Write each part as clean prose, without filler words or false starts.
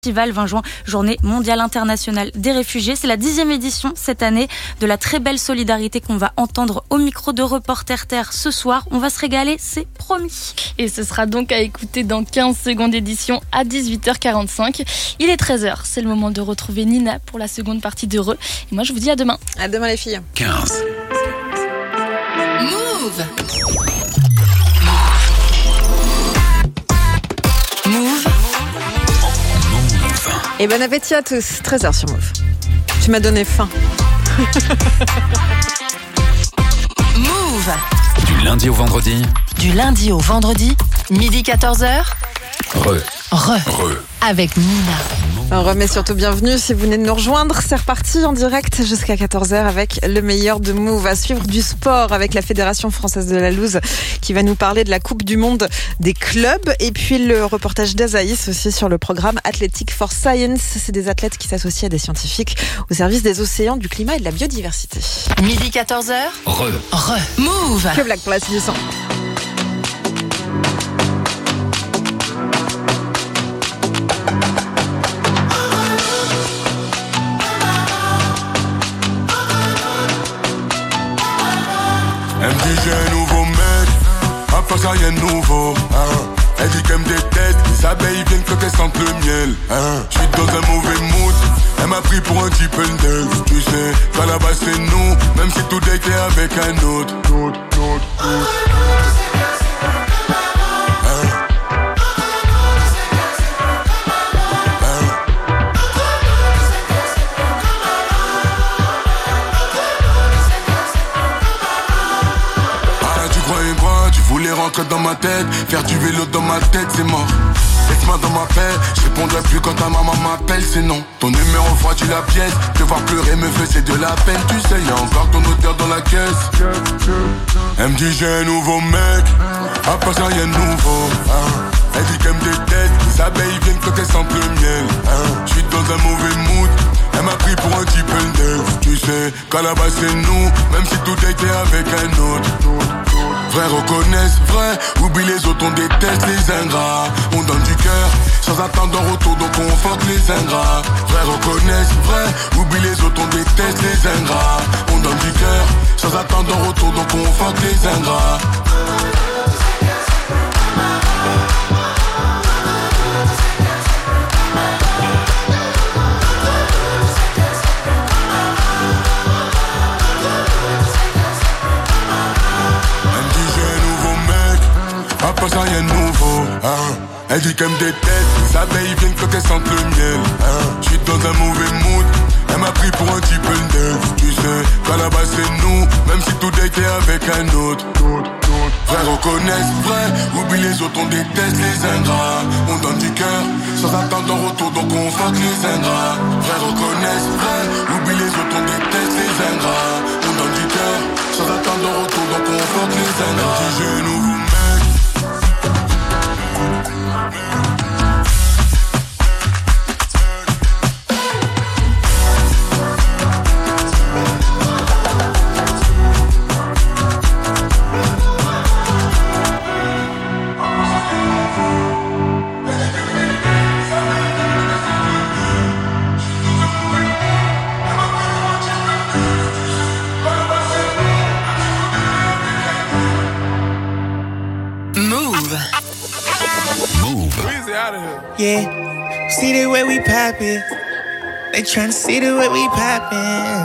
Festival 20 juin, journée mondiale internationale des réfugiés. C'est la 10e édition cette année de la très belle solidarité qu'on va entendre au micro de Reporter Terre ce soir. On va se régaler, c'est promis. Et ce sera donc à écouter dans 15 secondes édition à 18h45. Il est 13h, c'est le moment de retrouver Nina pour la seconde partie de Re. Et moi je vous dis à demain. À demain les filles. 15. Move. Move. Et bon appétit à tous, 13h sur Move. Tu m'as donné faim. Move. Du lundi au vendredi. Du lundi au vendredi, midi 14h. Re. Avec Nina. On remet surtout bienvenue si vous venez de nous rejoindre. C'est reparti en direct jusqu'à 14h avec le meilleur de Move. À suivre du sport avec la Fédération Française de la Loose qui va nous parler de la Coupe du Monde des clubs. Et puis le reportage d'Azaïs aussi sur le programme Athletic for Science. C'est des athlètes qui s'associent à des scientifiques au service des océans, du climat et de la biodiversité. Midi 14h. Re. Move. Que blague pour la suite du sang. Elle me dit j'ai un nouveau mec, à part ça rien de nouveau, hein. Elle dit qu'elle me déteste, les abeilles viennent quand elles sentent le miel, hein. J'suis dans un mauvais mood, elle m'a pris pour un type neuf. Tu sais, qu'à la base c'est nous, même si tout était avec un autre. Rentrer dans ma tête, faire du vélo dans ma tête, c'est mort. Laisse-moi dans ma paix, je répondrai plus quand ta maman m'appelle, c'est non. Ton numéro froidit la pièce, te voir pleurer me faisait de la peine. Tu sais, y'a encore ton odeur dans la caisse. Elle me dit j'ai un nouveau mec, à part ça y'a un nouveau, hein. Elle dit qu'elle me déteste, les abeilles viennent quand elles sentent le miel, hein. J'suis dans un mauvais mood, elle m'a pris pour un type neuf. Tu sais, qu'à la base c'est nous, même si tout était avec un autre. Vrai reconnaissent, vrai, oublie les autres, on déteste les ingrats. On donne du cœur, sans attendre en retour, donc on fuck les ingrats. Vrai reconnaissent, vrai, oublie les autres, on déteste les ingrats. On donne du cœur, sans attendre en retour, donc on fuck les ingrats. Pas ça rien de nouveau, hein. Elle dit qu'elle me déteste, les abeilles viennent quand elles sentent le miel, hein. J'suis dans un mauvais mood, elle m'a pris pour un type neuf. Tu sais, qu'à la base c'est nous, même si tout était avec un autre. Vrai reconnaissent, vrai, oublie les autres, on déteste les ingrats. On donne du cœur, sans attendre en retour, donc on fuck les ingrats. Vrai reconnaissent, vrai, oublie les autres, on déteste les ingrats. On donne du cœur, sans attendre en retour, donc on fuck les ingrats. Elle dit j'ai un nouveau mec. Yeah, see the way we poppin'. They tryna see the way we poppin'.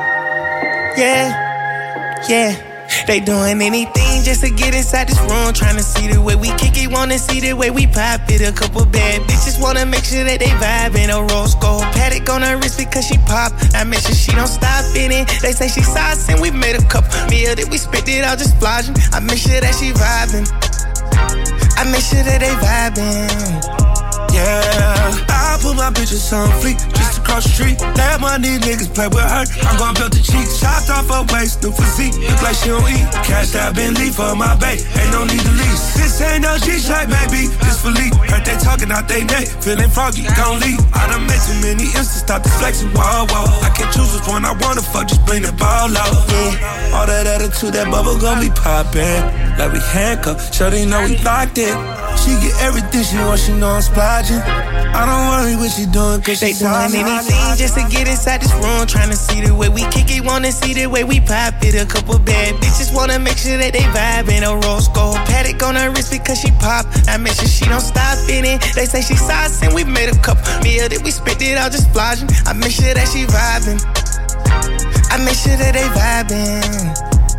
Yeah. They doing anything just to get inside this room. Tryna see the way we kick it, wanna see the way we pop it. A couple bad bitches wanna make sure that they vibin'. A rose gold Patek on her wrist because she pop. I make sure she don't stop in it. They say she sauce and we made a couple meal that we spent it all just flogging. I make sure that she vibin'. I make sure that they vibin'. Yeah, I put my bitches on fleek just to across the street. That money niggas play with her. I'm gon' build the cheeks, chopped off her waist, new physique. Look like she don't eat. Cashed out Bentley for my bae, ain't no need to lease. This ain't no G-Shite, baby, this for Lee. Heard they talking out they neck, feeling froggy, gon' leave. I done made too many instances, stop the flexing, whoa, whoa. I can't choose which one I wanna fuck, just bring the ball out. Yeah, all that attitude, that bubble gon' be poppin'. Like we handcuffed, sure they know we locked in. She get everything she wants, she know I'm splodging. I don't worry what she doing, cause she doing anything just to get inside this room. Tryna see the way we kick it, wanna see the way we pop it. A couple bad bitches wanna make sure that they vibe in a rose gold Patek on her wrist because she pop. I make sure she don't stop in it. They say she sauce and we made a couple meal that we spent it out just splodging. I make sure that she vibing. I make sure that they vibing.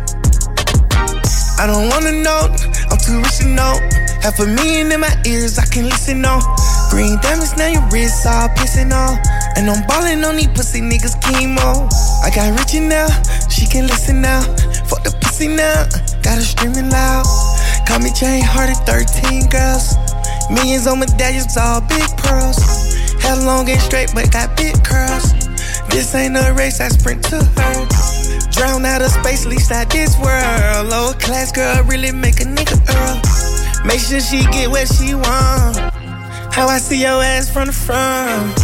I don't wanna know, I'm too rich to know. $500,000 in my ears, I can listen on. Green diamonds, now your wrists all pissing on. And I'm ballin' on these pussy niggas chemo. I got Richie now, she can listen now. Fuck the pussy now, got her screaming loud. Call me Jane Hardy, 13 girls. Millions on medallions, all big pearls. Hair long and straight, but got big curls. This ain't a race, I sprint to her. Drown out of space, least out this world. Lower class girl really make a nigga earl. Make sure she get what she want. How I see your ass from the front.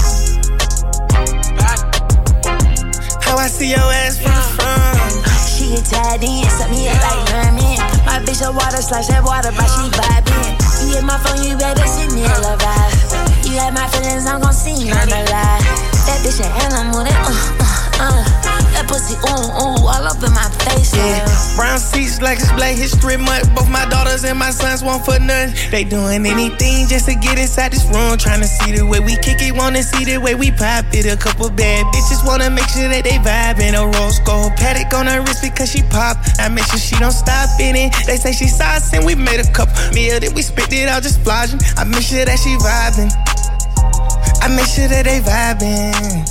How I see your ass from the front. She get tied in, suck me up like mermaid. My bitch a water slash that water, but she vibing. You hit my phone, you better send me a vibe. You like my feelings, I'm gon' see you on the lie. That bitch an animal, that that pussy, all up in my face, yeah. Brown seats like it's Black History Month. Both my daughters and my sons want for nothing. They doing anything just to get inside this room. Trying to see the way we kick it, wanna see the way we pop it. A couple bad bitches wanna make sure that they vibe in a rose gold Patek on her wrist because she pop. I make sure she don't stop in it. They say she sauce and we made a couple meal that we spent it out just splodging. I make sure that she vibing. I make sure that they vibing.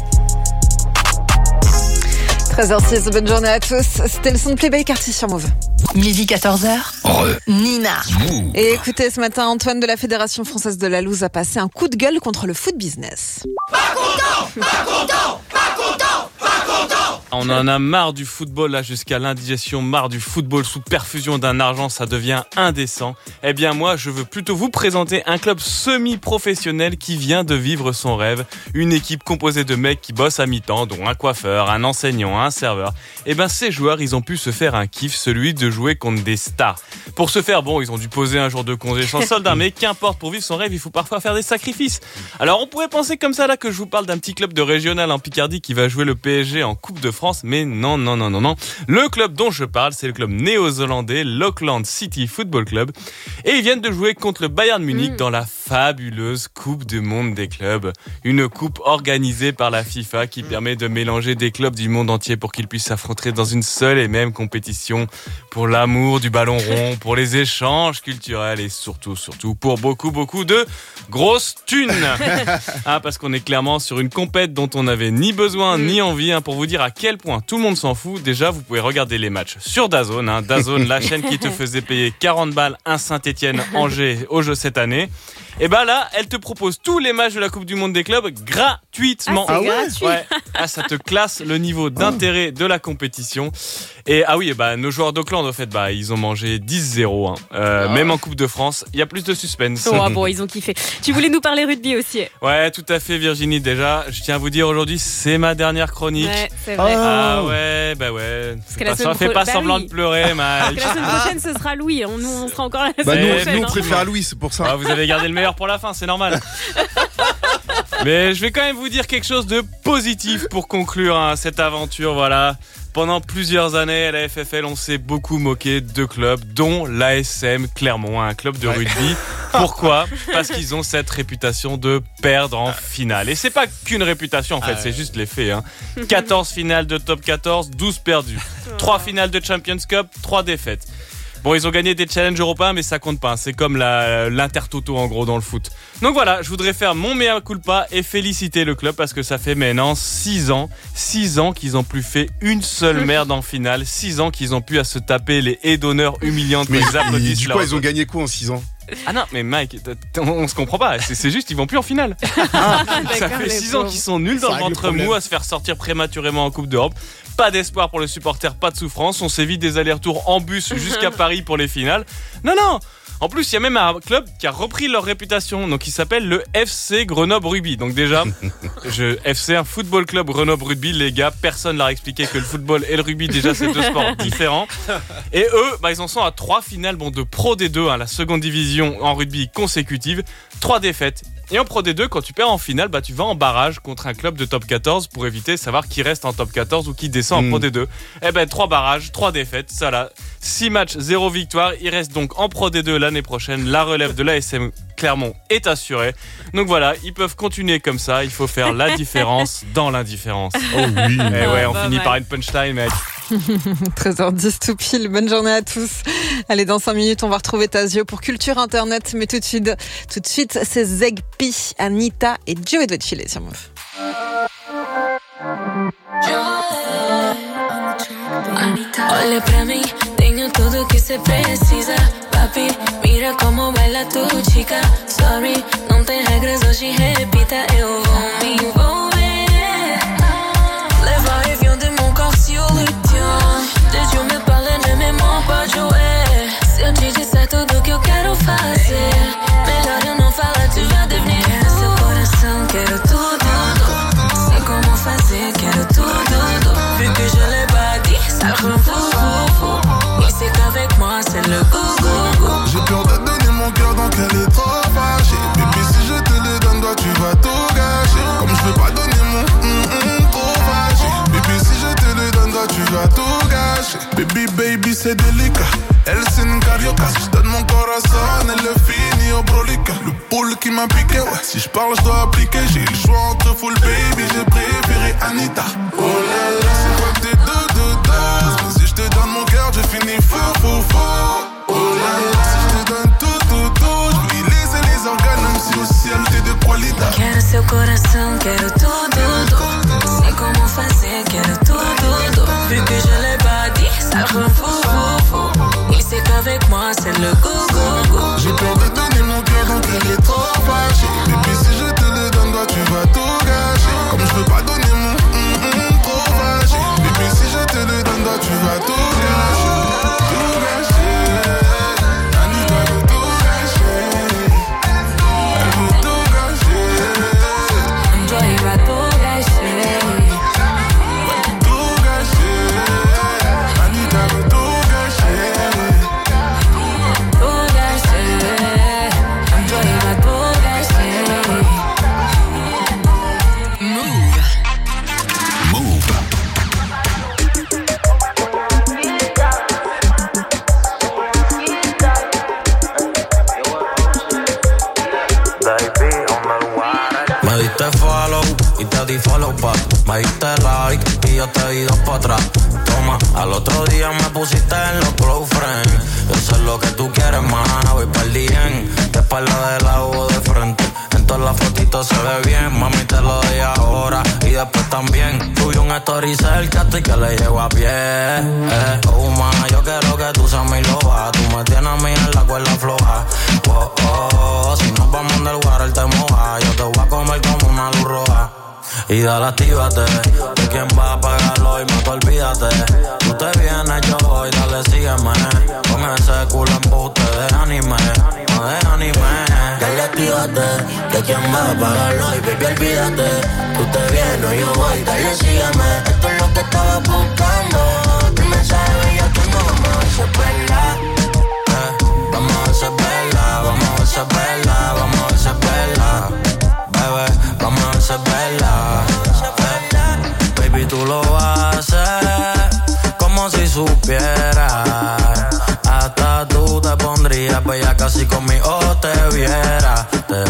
13h06, bonne journée à tous. C'était le son de Playboy Carty sur Move. Midi 14h. Nina. Et écoutez, ce matin, Antoine de la Fédération Française de la Loose a passé un coup de gueule contre le foot business. Pas content, pas content, pas content, pas content. On en a marre du football, là, jusqu'à l'indigestion, marre du football sous perfusion d'un argent, ça devient indécent. Eh bien, moi, je veux plutôt vous présenter un club semi-professionnel qui vient de vivre son rêve. Une équipe composée de mecs qui bossent à mi-temps, dont un coiffeur, un enseignant, un serveur. Eh ben, ces joueurs, ils ont pu se faire un kiff, celui de jouer contre des stars. Pour ce faire, bon, ils ont dû poser un jour de congé sans solde, mais qu'importe, pour vivre son rêve, il faut parfois faire des sacrifices. Alors, on pourrait penser comme ça, là, que je vous parle d'un petit club de régional en Picardie qui va jouer le PSG en Coupe de France, mais non. Le club dont je parle, c'est le club néo-zélandais l'Auckland City Football Club. Et ils viennent de jouer contre le Bayern Munich dans la fabuleuse Coupe du Monde des clubs. Une coupe organisée par la FIFA qui permet de mélanger des clubs du monde entier pour qu'ils puissent s'affronter dans une seule et même compétition. Pour l'amour du ballon rond, pour les échanges culturels et surtout pour beaucoup de grosses thunes. Parce qu'on est clairement sur une compète dont on n'avait ni besoin ni envie. Pour vous dire à quel point tout le monde s'en fout. Déjà, vous pouvez regarder les matchs sur DAZN. DAZN, la chaîne qui te faisait payer 40 balles un Saint-Étienne-Angers au jeu cette année. Et ben là, elle te propose tous les matchs de la Coupe du Monde des clubs gratuitement. Ah, c'est gratuit. Ouais. Ça te classe le niveau d'intérêt de la compétition. Et nos joueurs d'Auckland, en fait, ils ont mangé 10-0. Même en Coupe de France, il y a plus de suspense. Oh, bon, ils ont kiffé. Tu voulais nous parler rugby aussi. Ouais, tout à fait, Virginie. Déjà, je tiens à vous dire aujourd'hui, c'est ma dernière chronique. Ouais, c'est vrai. Ah ouais, ouais. Fais pas semblant de pleurer, Mike. La semaine prochaine, ce sera Louis. Nous, on sera encore la semaine prochaine. Nous, on préfère Louis, c'est pour ça. Vous avez gardé le meilleur pour la fin, c'est normal. Mais je vais quand même vous dire quelque chose de positif pour conclure cette aventure, voilà. Pendant plusieurs années, à la FFL, on s'est beaucoup moqué de clubs, dont l'ASM Clermont, un club de rugby. Pourquoi ? Parce qu'ils ont cette réputation de perdre en finale. Et c'est pas qu'une réputation, en fait, c'est juste les faits. 14 finales de top 14, 12 perdus. 3 finales de Champions Cup, 3 défaites. Bon, ils ont gagné des challenges européens, mais ça compte pas. C'est comme l'Intertoto, en gros, dans le foot. Donc voilà, je voudrais faire mon mea culpa et féliciter le club parce que ça fait maintenant 6 ans qu'ils ont plus fait une seule merde en finale. 6 ans qu'ils ont pu à se taper les haies d'honneur humiliantes. Mais ils applaudissent. Du coup, ils ont gagné quoi en 6 ans ? Ah non, mais Mike, on se comprend pas. C'est juste, ils vont plus en finale. Ça fait 6 ans qu'ils sont nuls dans le ventre mou à se faire sortir prématurément en Coupe d'Europe. Pas d'espoir pour le supporter, pas de souffrance. On s'évite des allers-retours en bus jusqu'à Paris pour les finales. Non. En plus, il y a même un club qui a repris leur réputation, donc il s'appelle le FC Grenoble Rugby. Donc déjà, FC, un football club Grenoble Rugby, les gars, personne leur a expliqué que le football et le rugby, déjà, c'est deux sports différents. Et eux, ils en sont à 3 finales de Pro D2, la seconde division en rugby consécutive, 3 défaites. Et en Pro D2, quand tu perds en finale, tu vas en barrage contre un club de top 14 pour éviter de savoir qui reste en top 14 ou qui descend en Pro D2. 3 barrages, 3 défaites, ça là. 6 matchs, 0 victoire. Il reste donc en Pro D2 l'année prochaine. La relève de l'ASM Clermont est assurée. Donc voilà, ils peuvent continuer comme ça. Il faut faire la différence dans l'indifférence. Oh oui. Et ouais, on finit par une punchline, mec. 13h10 tout pile, bonne journée à tous. Allez, dans 5 minutes, on va retrouver Tazio pour Culture Internet. Mais tout de suite, c'est Zegpi, Anita et Joey de Chile sur Move. Olha pra mim, tenho tudo que cê precisa. Papi, mira como baila tu chica. Sorry, não tem regras, hoje repita. Eu vou me envolver. Leva et viens de mon corps sur le tien. Tes yeux me parlent, ne me mens pas, Joey. Se eu te disser tudo que eu quero fazer, melhor eu não falar, tu vai devenir. Quero seu coração, quero tudo. Sei como fazer, quero tudo. Vu que je l'ai pas dit, ça le rend fou. Il sait qu'avec moi c'est le go. J'ai peur de donner mon cœur donc elle est trop fâchée. Baby, si je te le donne, toi tu vas tout gâcher. Comme je peux pas donner mon trop fâché. Baby, si je te le donne, toi tu vas tout gâcher. Baby, c'est délicat. Elle c'est une carioca. Si je donne mon corazon, elle le finit au brolica. Le poule qui m'a piqué, ouais. Si je parle, je dois appliquer. J'ai le choix entre full baby, j'ai préféré Anita. Oh là là, c'est quoi tes deux. Mais si je te donne mon cœur, je finis fou. Oh là là, si je te donne tout. Je vais laisser les organes, même si au ciel t'es de qualité. Quero seu coração, quero tudo. Sei como fazer, quero tudo. Vu que je l'ai pas dit, ça le rend fou. Il sait qu'avec moi c'est le go. J'ai peur de donner mon cœur donc elle est trop fâchée. Baby, si je te le donne, toi tu vas tout gâcher. Comme je peux pas donner mon trop fâché. Baby, si je te le donne, toi tu vas tout gâcher. Tout gâcher. Anita veut tout gâcher. Elle veut tout gâcher. Joey va tout gâcher. Tout gâcher. Anita veut tout gâcher. Tout gâcher. Joey va tout gâcher. Move. Me diste follow y te di follow back. Me diste like y yo te di 2 para atrás. Toma, al otro día me pusiste en los close friends. Yo sé lo que tú quieres, mana, voy pa'l bien. De espalda de lado o de frente. En todas las fotitos se ve bien. Mami, te lo doy ahora y después también. Subí un story cerca y que le llego a pie. Oh, ma, yo quiero que tú seas mi loba. Tú me tienes a mí en la cuerda floja. Oh, si nos vamos del lugar, él te moja. Yo te voy a comer como una luz roja. Y dale, actívate. ¿De quién va a pagarlo? Y más te olvídate. Tú te vienes, yo voy, dale, sígueme. Con ese culo embuste de anime, no de anime. Dale, actívate. ¿De quién va a pagarlo? Y baby, olvídate. Tú te vienes, yo voy, dale, sígueme. Esto es lo que estaba buscando. Tu mensaje bello que no vamos a hacer perla. Vamos a hacer perla, vamos a hacer perla, vamos a hacer perla. Bebé, vamos a hacer perla. Baby, tú lo haces como si supieras. Hasta tú te pondrías bella casi conmigo te viera.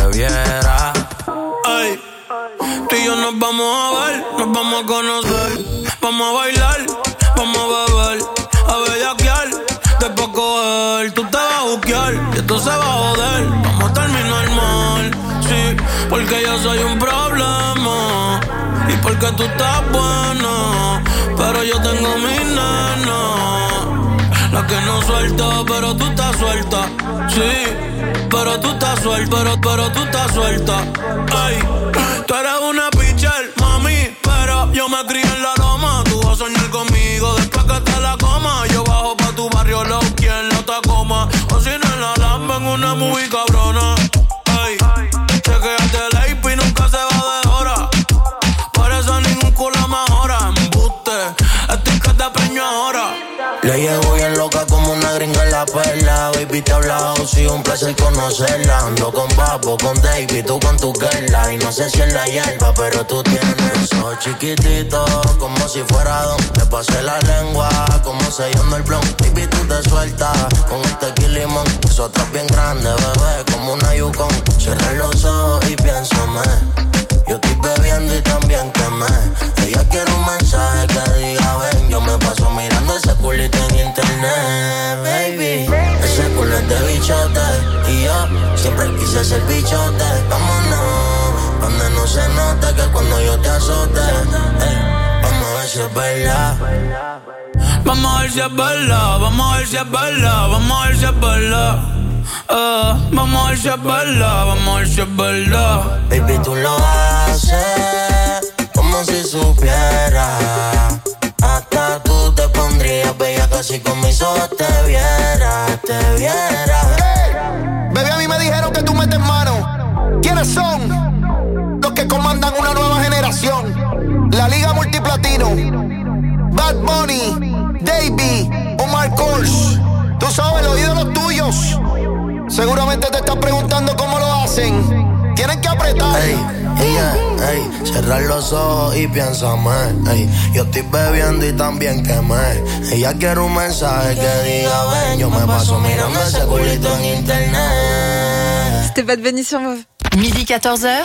Ay, tú y yo nos vamos a ver, nos vamos a conocer. Vamos a bailar, vamos a beber, a bellaquear, después coger. Tú te vas a buquear y esto se va a joder. Vamos a terminar mal, sí, porque yo soy un problema. Y porque tú estás buena, pero yo tengo mi nena. La que no suelta, pero tú estás suelta, sí. pero tú estás suelta, pero tú estás suelta. Ey, tú eres una pitcher, mami, pero yo me crié en la loma. Tú vas a soñar conmigo después que te la coma. Yo bajo pa' tu barrio, low, quien la Tacoma. O si no en la Lamba, en una muy cabrona. Ey, chequeate el AP y nunca se va de hora. Por eso ningún culo mejora. Embuste, estoy que te preño ahora. Le llevo bien loca como una gringa en la perla. Baby, te he hablado, sí, un placer conocerla. Ando con Papo, con David, tú con tu girla. Y no sé si es la hierba, pero tú tienes ojos chiquititos, como si fuera don. Te pasé la lengua, como sellando el blon. Baby, tú te sueltas con el tequila y limón. Eso está bien grande, bebé, como una Yukon. Cierra los ojos y piénsame. Yo estoy bebiendo y también quemé. Ella quiere un mensaje que diga ven. Yo me paso mirando ese culito en internet, baby. Ese culo es de bichote. Y yo siempre quise ser bichote. Vámonos, donde no se note que cuando yo te azote. Vamos a ver si es verdad. Vamos a ver si es verdad, vamos a ver si es verdad, vamos a ver si es verdad. Vamos a ver si es verdad, vamos a ver si es verdad. Baby, tú lo haces como si supieras. Hasta tú te pondrías bella casi con mis ojos te viera. Hey, baby, a mí me dijeron que tú metes mano. ¿Quiénes son? Los que comandan una nueva generación. La Liga Multiplatino, Bad Bunny, Davey, Omar Kors. Tú sabes, los ídolos tuyos. Seguramente te estás preguntando cómo lo hacen. Tienen que apretar. Ey, cerrar los ojos y piénsame. Ey, yo estoy bebiendo y también quemé. Ella quiere un mensaje que diga ven. Yo me paso mirando ese culito en internet. C'était Bad Bunny sur Move. Midi 14h.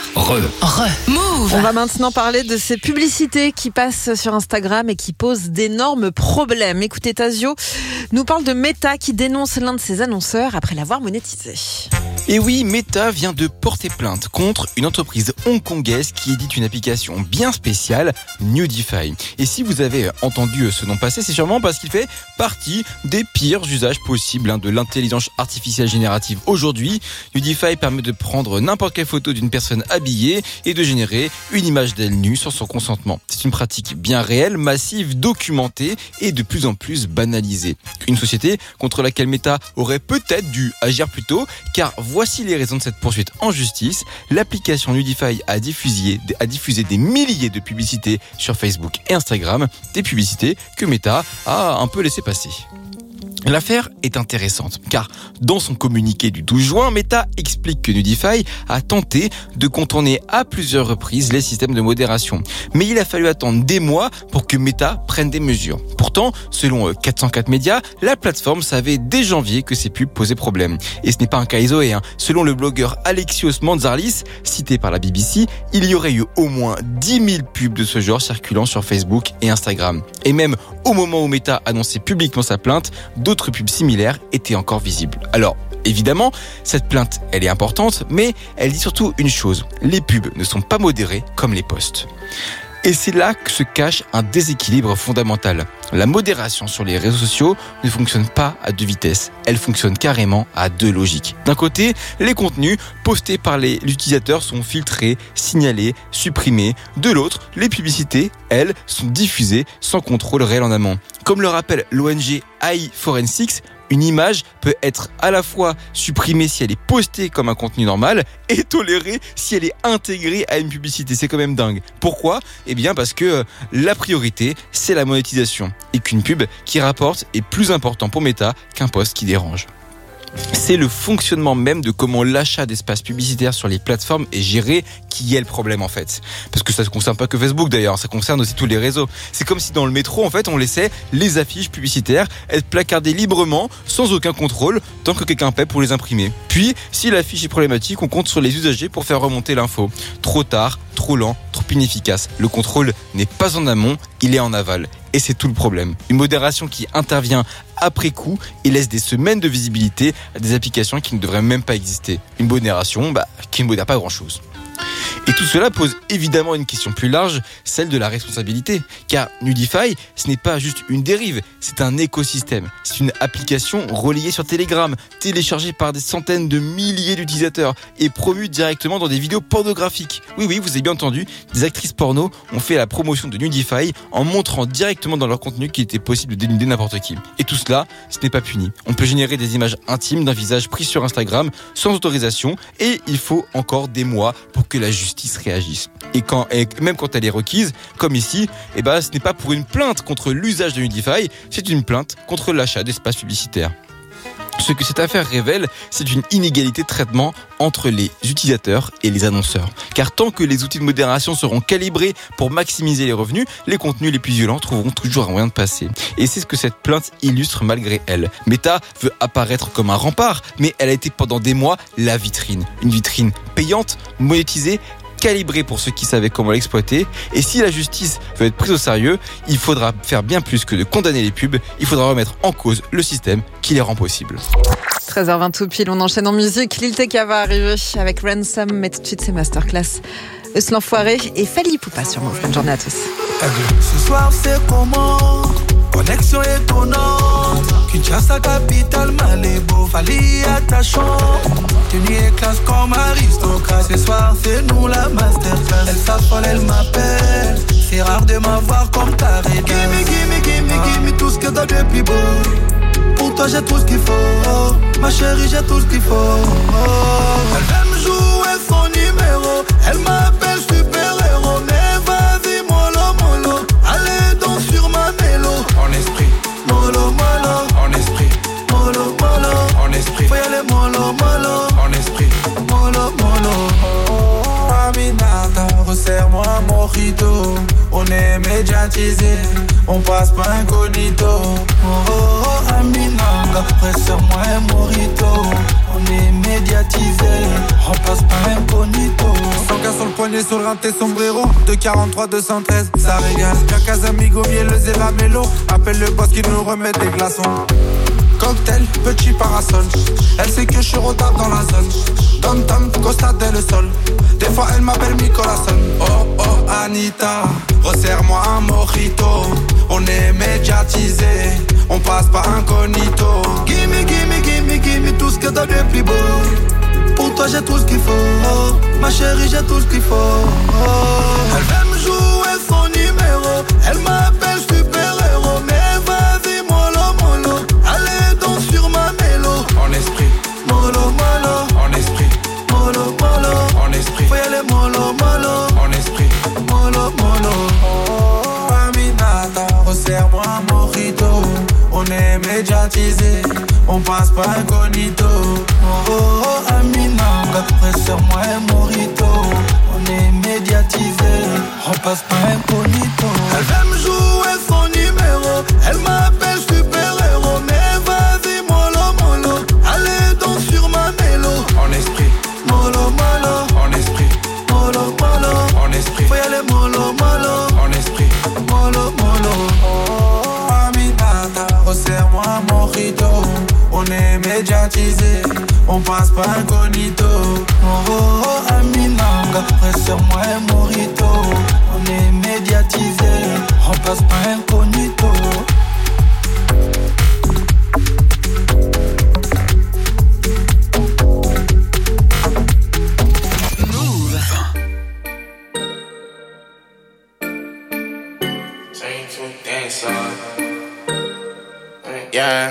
Move. On va maintenant parler de ces publicités qui passent sur Instagram et qui posent d'énormes problèmes. Écoutez, Tazio nous parle de Meta qui dénonce l'un de ses annonceurs après l'avoir monétisé. Et oui, Meta vient de porter plainte contre une entreprise hongkongaise qui édite une application bien spéciale, Nudify. Et si vous avez entendu ce nom passer, c'est sûrement parce qu'il fait partie des pires usages possibles de l'intelligence artificielle générative. Aujourd'hui, Nudify permet de prendre n'importe quelle photo d'une personne habillée et de générer une image d'elle nue sans son consentement. C'est une pratique bien réelle, massive, documentée et de plus en plus banalisée. Une société contre laquelle Meta aurait peut-être dû agir plus tôt, car voici les raisons de cette poursuite en justice. L'application Nudify a diffusé des milliers de publicités sur Facebook et Instagram, des publicités que Meta a un peu laissé passer. L'affaire est intéressante car dans son communiqué du 12 juin, Meta explique que Nudify a tenté de contourner à plusieurs reprises les systèmes de modération. Mais il a fallu attendre des mois pour que Meta prenne des mesures. Pourtant, selon 404 Médias, la plateforme savait dès janvier que ces pubs posaient problème. Et ce n'est pas un cas isolé. Selon le blogueur Alexios Mantzarlis, cité par la BBC, il y aurait eu au moins 10 000 pubs de ce genre circulant sur Facebook et Instagram. Et même au moment où Meta annonçait publiquement sa plainte, d'autres pubs similaires étaient encore visibles. Alors, évidemment, cette plainte, elle est importante, mais elle dit surtout une chose. Les pubs ne sont pas modérées comme les posts. Et c'est là que se cache un déséquilibre fondamental. La modération sur les réseaux sociaux ne fonctionne pas à deux vitesses. Elle fonctionne carrément à deux logiques. D'un côté, les contenus postés par les utilisateurs sont filtrés, signalés, supprimés. De l'autre, les publicités, elles, sont diffusées sans contrôle réel en amont. Comme le rappelle l'ONG AI Forensics, une image peut être à la fois supprimée si elle est postée comme un contenu normal et tolérée si elle est intégrée à une publicité. C'est quand même dingue. Pourquoi ? Eh bien parce que la priorité, c'est la monétisation et qu'une pub qui rapporte est plus important pour Meta qu'un post qui dérange. C'est le fonctionnement même de comment l'achat d'espaces publicitaires sur les plateformes est géré qui est le problème en fait. Parce que ça ne concerne pas que Facebook d'ailleurs, ça concerne aussi tous les réseaux. C'est comme si dans le métro en fait on laissait les affiches publicitaires être placardées librement sans aucun contrôle tant que quelqu'un paie pour les imprimer. Puis si l'affiche est problématique, on compte sur les usagers pour faire remonter l'info. Trop tard, trop lent, trop inefficace. Le contrôle n'est pas en amont, il est en aval. Et c'est tout le problème. Une modération qui intervient après coup et laisse des semaines de visibilité à des applications qui ne devraient même pas exister. Une modération qui ne modère pas grand-chose. Et tout cela pose évidemment une question plus large, celle de la responsabilité. Car Nudify, ce n'est pas juste une dérive, c'est un écosystème. C'est une application relayée sur Telegram, téléchargée par des centaines de milliers d'utilisateurs et promue directement dans des vidéos pornographiques. Oui, vous avez bien entendu, des actrices porno ont fait la promotion de Nudify en montrant directement dans leur contenu qu'il était possible de dénuder n'importe qui. Et tout cela, ce n'est pas puni. On peut générer des images intimes d'un visage pris sur Instagram sans autorisation et il faut encore des mois pour que la justice réagisse. Et même quand elle est requise, comme ici, ce n'est pas pour une plainte contre l'usage de Nudify, c'est une plainte contre l'achat d'espaces publicitaires. Ce que cette affaire révèle, c'est une inégalité de traitement entre les utilisateurs et les annonceurs. Car tant que les outils de modération seront calibrés pour maximiser les revenus, les contenus les plus violents trouveront toujours un moyen de passer. Et c'est ce que cette plainte illustre malgré elle. Meta veut apparaître comme un rempart, mais elle a été pendant des mois la vitrine. Une vitrine payante, monétisée, calibré pour ceux qui savaient comment l'exploiter. Et si la justice veut être prise au sérieux, il faudra faire bien plus que de condamner les pubs. Il faudra remettre en cause le système qui les rend possibles. 13h20 tout pile, on enchaîne en musique. Lil Tecca va arriver avec Ransom, mais tout de suite c'est Masterclass. Eus l'enfoiré et Fally Ipupa sur Move. Bonne journée à tous. Ce soir c'est comment? Connexion étonnante. Kinshasa capitale, Malébo, Fally attachant. Tenue et classe comme aristocrate. Ce soir c'est nous la masterclass. Elle s'affole, elle m'appelle. C'est rare de m'avoir comme ta rédemption. Gimme tout ce que t'as de plus beau. Pour toi j'ai tout ce qu'il faut. Ma chérie j'ai tout ce qu'il faut. Elle veut me jouer son numéro. Elle m'appelle super-héros. Mais vas-y mollo. Allez donc sur ma mélo. En esprit, mollo. en esprit, Mollo. en esprit, faut y aller mollo. en esprit, Mollo. Aminata, resserre-moi un mojito. On est médiatisé, on passe pas incognito. Aminata, resserre-moi un mojito. On est médiatisé, on passe pas incognito. 100K sur le poignet, sur le rinté sombrero. 243, 213, ça régale. Cacas amigo, miel, le zéramelo. Appelle le boss qui nous remet des glaçons. Cocktail, petit parasol. Elle sait que je suis retard dans la zone. Tom, Costa del Sol. Des fois elle m'appelle Nicolason. Oh, Anita, resserre-moi un mojito. On est médiatisé, on passe pas incognito. Gimme tout ce que t'as de plus beau. Pour toi j'ai tout ce qu'il faut. Ma chérie j'ai tout ce qu'il faut. Elle veut me jouer son numéro. Elle m'appelle super-héros. Mais vas-y mollo. Allez donc sur ma mélo. en esprit, Mollo. en esprit, Mollo. en esprit, Faut y aller mollo. en esprit, Mollo. Aminata, resserre-moi un mojito. On est médiatisé, on passe pas incognito. Aminata, resserre-moi un mojito. On est médiatisé, on passe pas incognito. Elle veut me jouer son numéro. Elle m'appelle super-héros. Mais vas-y mollo. Allez donc sur ma mélo. en esprit, Mollo. en esprit, Mollo. en esprit, Faut y aller mollo. en esprit, Mollo. Aminata, resserre-moi un mojito. On est médiatisé, on passe pas incognito. Aminata, resserre-moi un mojito. On est médiatisé, on passe pas incognito. yeah.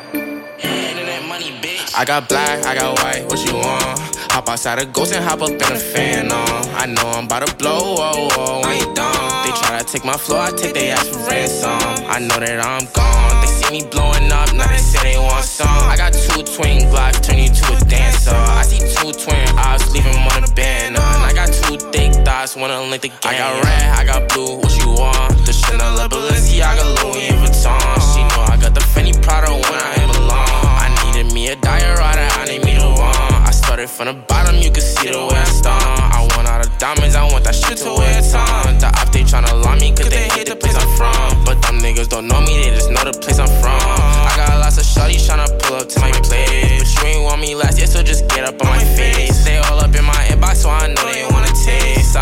I got black, I got white, what you want? Hop outside a ghost and hop up in a fan on. I know I'm about to blow, I ain't dumb. They try to take my flow, I take their ass for ransom. I know that I'm gone, they see me blowing up, now they say they want some. I got 2 twin Glocks, turn you to a dancer. I see 2 twin eyes, leave him on a banner. And I got 2 thick thighs, wanna link the game. I got red, I got blue, what you want? The Chanel, Balenciaga, Louis Vuitton. She know I got the Fendi Prada when I ain't belong. I needed me a diorite, I need me the one. I started from the bottom, you can see the way I stung. I want all the diamonds, I want that shit to wear a ton. The op, they tryna lie me, cause they hate the place I'm from. But them niggas don't know me, they just know the place I'm from. I got lots of shawties tryna pull up to my place. But you ain't want me last year, so just get up on my face. They all up in my inbox, so I know they wanna taste.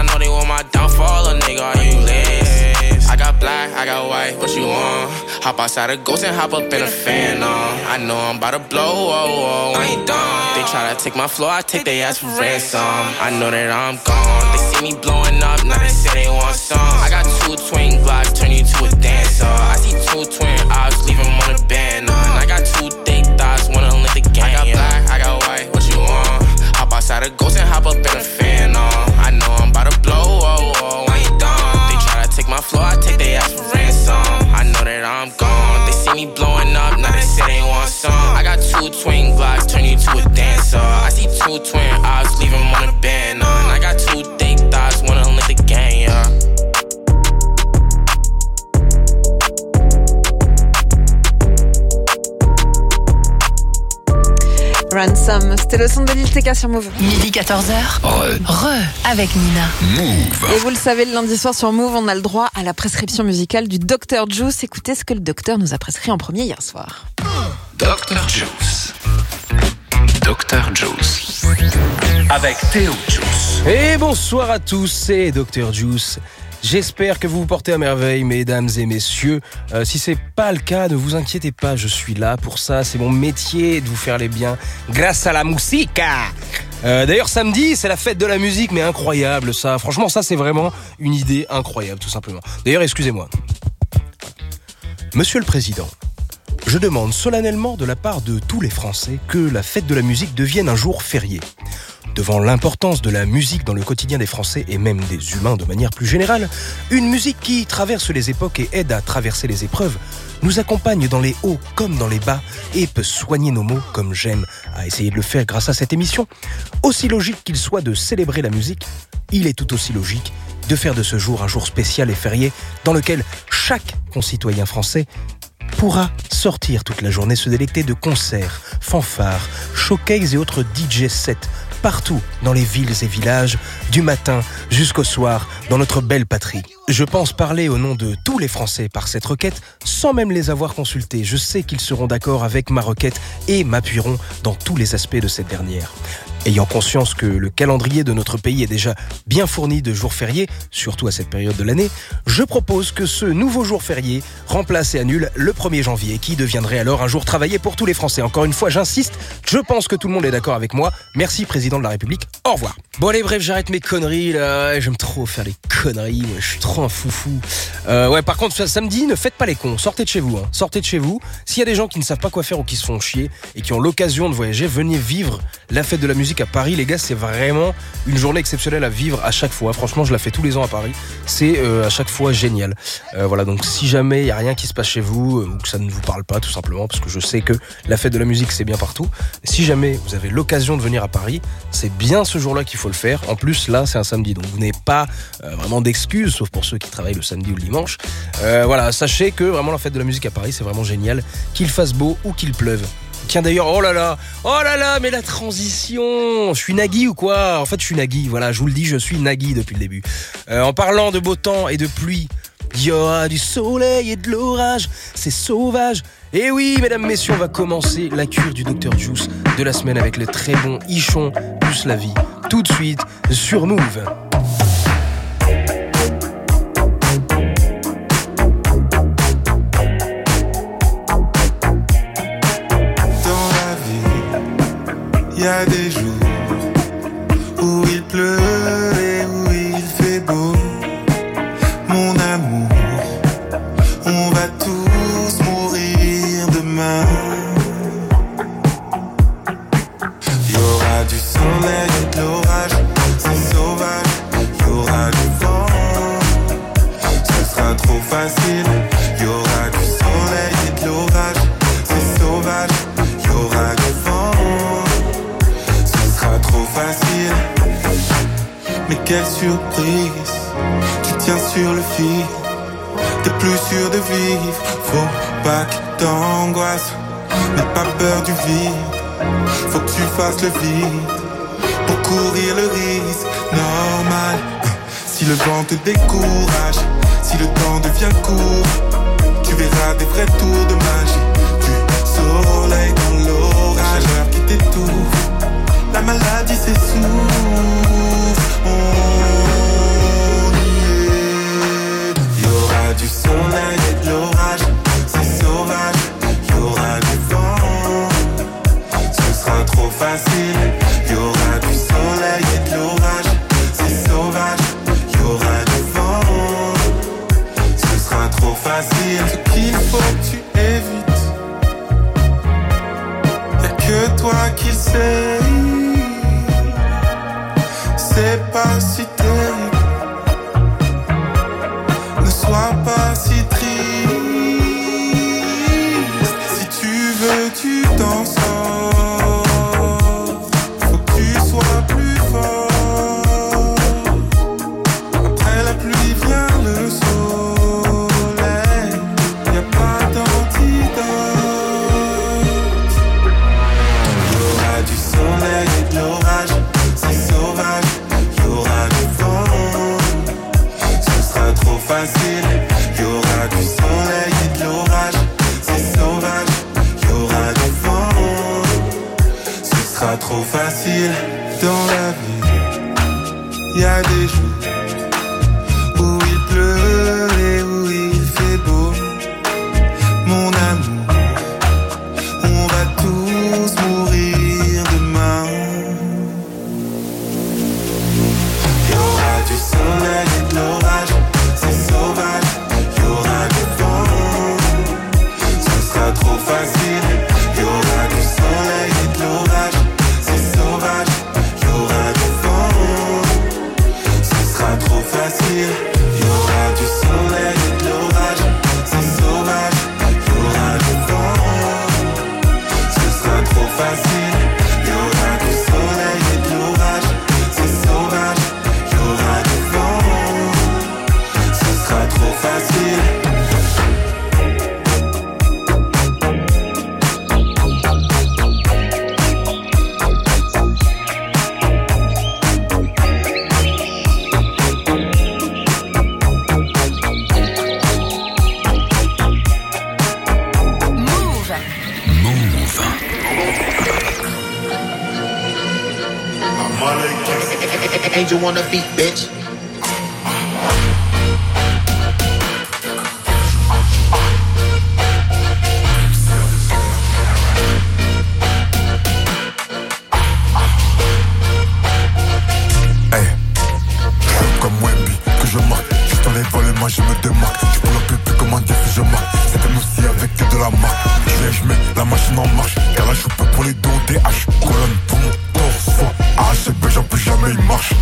Hop outside a ghost and hop up in a fan. I know I'm about to blow. I ain't done. They try to take my floor, I take their ass for ransom. I know that I'm gone. They see me blowing up, now they say they want some. I got 2 twin Glocks, turn you to a dancer. I see 2 twin eyes, leave them on a band. I got 2 thick thighs, wanna lick the game. I got black, I got white, what you want? Hop outside a ghost and hop up in a fan. I know I'm about to blow. I ain't done. They try to take my floor, I take their ass for ransom. I know that I'm gone. They see me blowing up, now they say they want some. I got 2 twin Glocks, turn you to a dancer. I see 2 twin eyes, leave them on a band. I got 2 thick thighs, wanna lick the game, yeah. Ransom, c'était le son de Lil TK sur Move. Midi 14h. Re avec Nina. Move. Et vous le savez, le lundi soir sur Move, on a le droit à la prescription musicale du Dr Juice. Écoutez ce que le docteur nous a prescrit en premier hier soir. Dr Juice. Dr Juice. Avec Théo Juice. Et bonsoir à tous, c'est Dr Juice. J'espère que vous vous portez à merveille, mesdames et messieurs. Si c'est pas le cas, ne vous inquiétez pas, je suis là pour ça. C'est mon métier de vous faire les biens grâce à la musica. D'ailleurs, samedi, c'est la fête de la musique, mais incroyable ça. Franchement, ça, c'est vraiment une idée incroyable, tout simplement. D'ailleurs, excusez-moi. Monsieur le Président, je demande solennellement de la part de tous les Français que la fête de la musique devienne un jour férié. Devant l'importance de la musique dans le quotidien des Français et même des humains de manière plus générale, une musique qui traverse les époques et aide à traverser les épreuves, nous accompagne dans les hauts comme dans les bas et peut soigner nos maux comme j'aime à essayer de le faire grâce à cette émission. Aussi logique qu'il soit de célébrer la musique, il est tout aussi logique de faire de ce jour un jour spécial et férié dans lequel chaque concitoyen français pourra sortir toute la journée se délecter de concerts, fanfares, showcases et autres DJ sets partout dans les villes et villages, du matin jusqu'au soir, dans notre belle patrie. Je pense parler au nom de tous les Français par cette requête, sans même les avoir consultés. Je sais qu'ils seront d'accord avec ma requête et m'appuieront dans tous les aspects de cette dernière. Ayant conscience que le calendrier de notre pays est déjà bien fourni de jours fériés, surtout à cette période de l'année, je propose que ce nouveau jour férié remplace et annule le 1er janvier, qui deviendrait alors un jour travaillé pour tous les Français. Encore une fois, j'insiste, je pense que tout le monde est d'accord avec moi. Merci, Président de la République. Au revoir. Bon allez, bref, j'arrête mes conneries là. J'aime trop faire les conneries. Ouais, je suis trop un foufou. Ouais, par contre, samedi, ne faites pas les cons. Sortez de chez vous. Sortez de chez vous. S'il y a des gens qui ne savent pas quoi faire ou qui se font chier et qui ont l'occasion de voyager, venez vivre la fête de la musique à Paris. Les gars, c'est vraiment une journée exceptionnelle à vivre à chaque fois. Franchement, je la fais tous les ans à Paris. C'est à chaque fois génial. Voilà, donc si jamais il n'y a rien qui se passe chez vous ou que ça ne vous parle pas, tout simplement, parce que je sais que la fête de la musique, c'est bien partout. Si jamais vous avez l'occasion de venir à Paris, c'est bien ce jour-là qu'il faut le faire. En plus, là, c'est un samedi, donc vous n'avez pas vraiment d'excuses, sauf pour ceux qui travaillent le samedi ou le dimanche. Voilà, sachez que vraiment la fête de la musique à Paris, c'est vraiment génial, qu'il fasse beau ou qu'il pleuve. Tiens d'ailleurs, oh là là, mais la transition, je suis Nagui ou quoi? En fait, je suis Nagui, voilà, je vous le dis, je suis Nagui depuis le début. En parlant de beau temps et de pluie, il y aura du soleil et de l'orage, c'est sauvage. Et oui, mesdames, messieurs, on va commencer la cure du Dr Juice de la semaine avec le très bon Ichon plus la vie. Tout de suite sur Move. Il y a des jours où il pleut et où il fait beau. Mon amour, on va tous mourir demain. Il y aura du soleil et de l'orage, c'est sauvage. Il y aura du vent, ce sera trop facile. Il y aura du soleil et de l'orage, c'est sauvage. Il y aura du vent, trop facile, mais quelle surprise. Tu tiens sur le fil, t'es plus sûr de vivre. Faut pas que t'angoisses, n'aie pas peur du vide. Faut que tu fasses le vide pour courir le risque. Normal, si le vent te décourage, si le temps devient court, tu verras des vrais tours de magie. Du soleil dans l'orage, l'heure qui t'étouffe. La maladie s'essouffle, on y est. Il y aura du soleil et de l'orage, c'est facile. Ce qu'il faut que tu évites, y'a que toi qui le sais. C'est pas si terrible, ne sois pas si triste. Si tu veux, tu t'en sors. Faut que tu sois plus fort. Après la pluie vient le soleil. Y'a pas d'antidote. Y'aura du soleil et de l'orage, c'est sauvage. Y'aura du vent, ce sera trop facile. Y'aura du soleil et de l'orage, c'est sauvage. Y'aura du vent, ce sera trop facile. Dans la vie, y'a des jours où il pleut et où il fait beau. Mon amour, on va tous mourir demain. Y'aura du soleil et de l'orage, c'est sauvage. Y'aura du vent, ce sera trop facile. Y'aura du soleil et de l'orage, c'est sauvage. Y'aura du vent, ce sera trop facile. Y'aura du soleil et de l'orage, c'est sauvage. Y'aura du vent, ce sera trop facile. Y'aura du soleil et de l'orage, c'est sauvage. Y'aura du vent, ce sera trop facile. Angel on the beat, bitch. Hey, comme Wemby, que je marque. Juste en les volets, moi je me démarque. Je peux la plus comme un dieu si je marque. C'est comme aussi avec de la marque. Je mets la machine en marche. Car la choupe pour les dons TH. Colonne pour mon torse. AHCB, j'en peux jamais, il marche.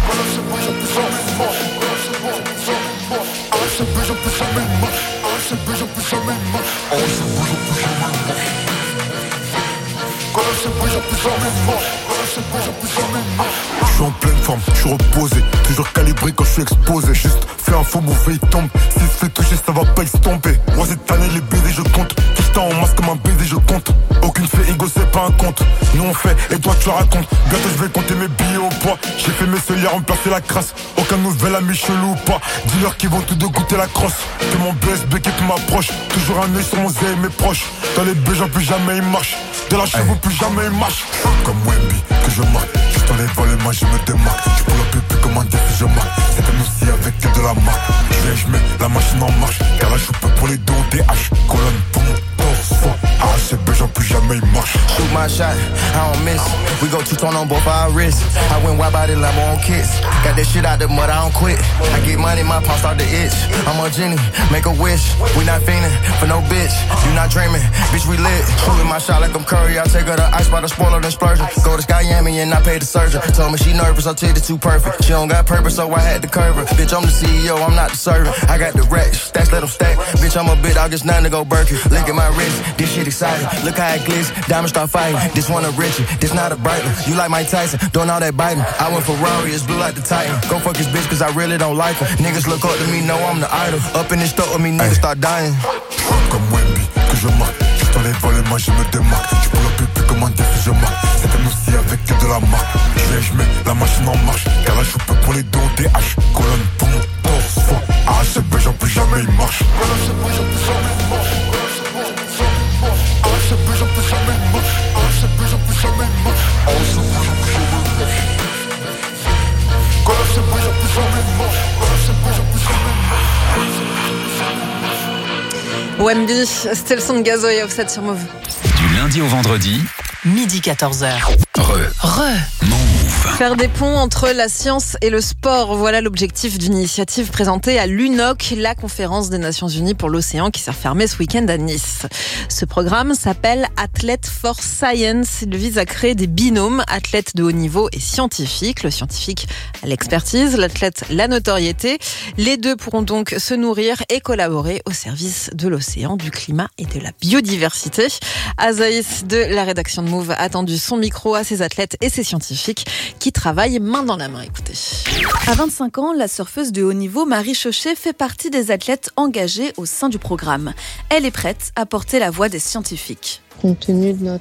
Je suis en pleine forme, je suis reposé. Toujours calibré quand je suis exposé. Juste fais un faux mauvais, il tombe. S'il se fait toucher, ça va pas estomper. Moi cette année les BD je compte. Fiston en masse comme un BD je compte. Aucune fait ego c'est pas un compte. Nous on fait et toi tu racontes. Bientôt je vais compter mes billets au poids. J'ai fait mes solières, remplacer la crasse. Aucun nouvel ami chelou ou pas. Dis-leur qu'ils vont tout de goûter la crosse. Que mon BSB qui m'approche. Toujours un œil sur mon zé et mes proches. Dans les B j'en plus jamais il marche. De la chevaux plus jamais il marche. Comme Wemby que je marque. Juste en les volets moi je me démarque. Je peux la plus comme un dieu si je marque. C'est comme aussi avec de la marque. Je mets la machine en marche. Car la choupe pour les dons TH. Colonne pour mon torse. AHCB j'en plus jamais il marche. Shoot my shot, I don't miss. We go two-tone on both our wrists. I went wild by the Lambo on kicks. Got that shit out the mud, I don't quit. I get money, my palms start to itch. I'm a genie, make a wish. We not fiending for no bitch. You not dreaming, bitch, we lit. Shooting my shot like I'm Curry. I take her to ice by the spoiler, then splurge her. Go to Skyami and I pay the surgeon. Told me she nervous, her titty too perfect. She don't got purpose, so I had to curve her. Bitch, I'm the CEO, I'm not the servant. I got the racks, stacks, let them stack. Bitch, I'm a bit, I'll just nothing to go Berkey. Look at my wrist, this shit exciting. Look how it glitz, diamonds start fighting. This one a Richie, this not a Brighton. You like Mike Tyson, doing all that biting. I went Ferrari, it's blue like the Titan. Go fuck his bitch, cause I really don't like him. Niggas look up to me, know I'm the idol. Up in this store with me, niggas start dying. Comme Wemby, que je marque. Juste en les volets, moi je me démarque. Je peux la plus comme un dieu si je marque. C'est comme aussi avec de la marque. Je mets la machine en marche. Car la choupe pour les dons TH. Colonne pour mon torse. AHCB, j'en peux jamais, il marche. Wemby, c'était le son de Gazo et Offset sur Move. Du lundi au vendredi, midi 14h. Move. Faire des ponts entre la science et le sport, voilà l'objectif d'une initiative présentée à l'UNOC, la conférence des Nations Unies pour l'océan qui s'est fermée ce week-end à Nice. Ce programme s'appelle Athlete for Science. Il vise à créer des binômes, athlètes de haut niveau et scientifiques. Le scientifique a l'expertise, l'athlète la notoriété. Les deux pourront donc se nourrir et collaborer au service de l'océan, du climat et de la biodiversité. Azaïs de la rédaction de Move a tendu son micro à ses athlètes et ses scientifiques qui travaillent main dans la main. Écoutez. À 25 ans, la surfeuse de haut niveau Marie Chauchet fait partie des athlètes engagés au sein du programme. Elle est prête à porter la voix des scientifiques. Compte tenu de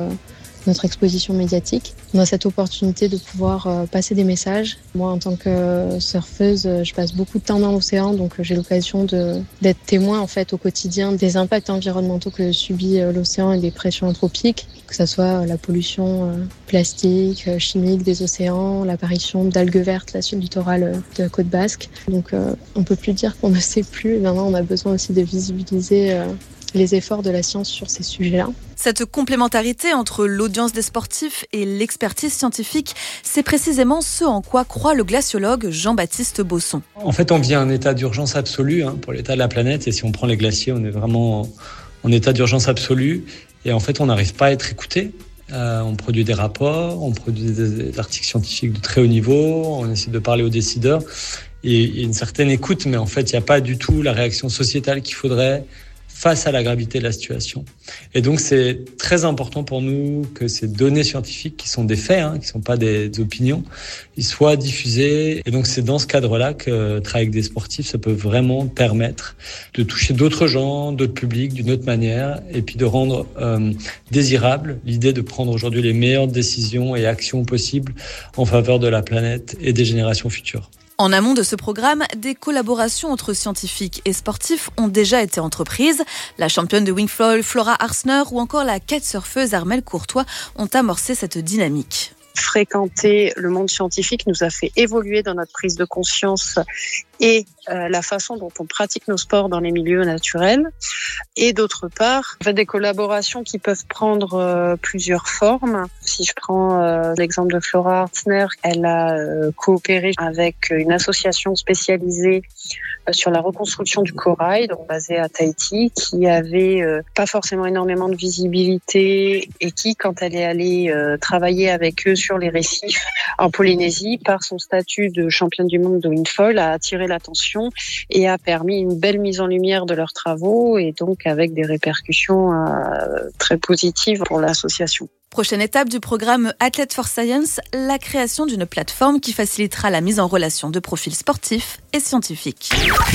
notre exposition médiatique, on a cette opportunité de pouvoir passer des messages. Moi, en tant que surfeuse, je passe beaucoup de temps dans l'océan, donc j'ai l'occasion d'être témoin en fait au quotidien des impacts environnementaux que subit l'océan et des pressions anthropiques, que ce soit la pollution plastique, chimique des océans, l'apparition d'algues vertes sur le littoral de la côte basque. Donc on peut plus dire qu'on ne sait plus. Maintenant, on a besoin aussi de visibiliser les efforts de la science sur ces sujets-là. Cette complémentarité entre l'audience des sportifs et l'expertise scientifique, c'est précisément ce en quoi croit le glaciologue Jean-Baptiste Bosson. En fait, on vit un état d'urgence absolu pour l'état de la planète. Et si on prend les glaciers, on est vraiment en état d'urgence absolu. Et en fait, on n'arrive pas à être écouté. On produit des rapports, on produit des articles scientifiques de très haut niveau, on essaie de parler aux décideurs. Et il y a une certaine écoute, mais en fait, il n'y a pas du tout la réaction sociétale qu'il faudrait face à la gravité de la situation. Et donc, c'est très important pour nous que ces données scientifiques, qui sont des faits, qui ne sont pas des opinions, ils soient diffusés. Et donc, c'est dans ce cadre-là que travailler avec des sportifs, ça peut vraiment permettre de toucher d'autres gens, d'autres publics d'une autre manière, et puis de rendre désirable l'idée de prendre aujourd'hui les meilleures décisions et actions possibles en faveur de la planète et des générations futures. En amont de ce programme, des collaborations entre scientifiques et sportifs ont déjà été entreprises. La championne de wingfoil Flora Arsner ou encore la kitesurfeuse Armelle Courtois ont amorcé cette dynamique. Fréquenter le monde scientifique nous a fait évoluer dans notre prise de conscience et la façon dont on pratique nos sports dans les milieux naturels. Et d'autre part, on fait des collaborations qui peuvent prendre plusieurs formes. Si je prends l'exemple de Flora Hartner, elle a coopéré avec une association spécialisée sur la reconstruction du corail, donc basée à Tahiti, qui avait pas forcément énormément de visibilité et qui, quand elle est allée travailler avec eux sur les récifs en Polynésie, par son statut de championne du monde de wingfoil, a attiré l'attention et a permis une belle mise en lumière de leurs travaux et donc avec des répercussions très positives pour l'association. Prochaine étape du programme Athlete for Science, la création d'une plateforme qui facilitera la mise en relation de profils sportifs et scientifiques.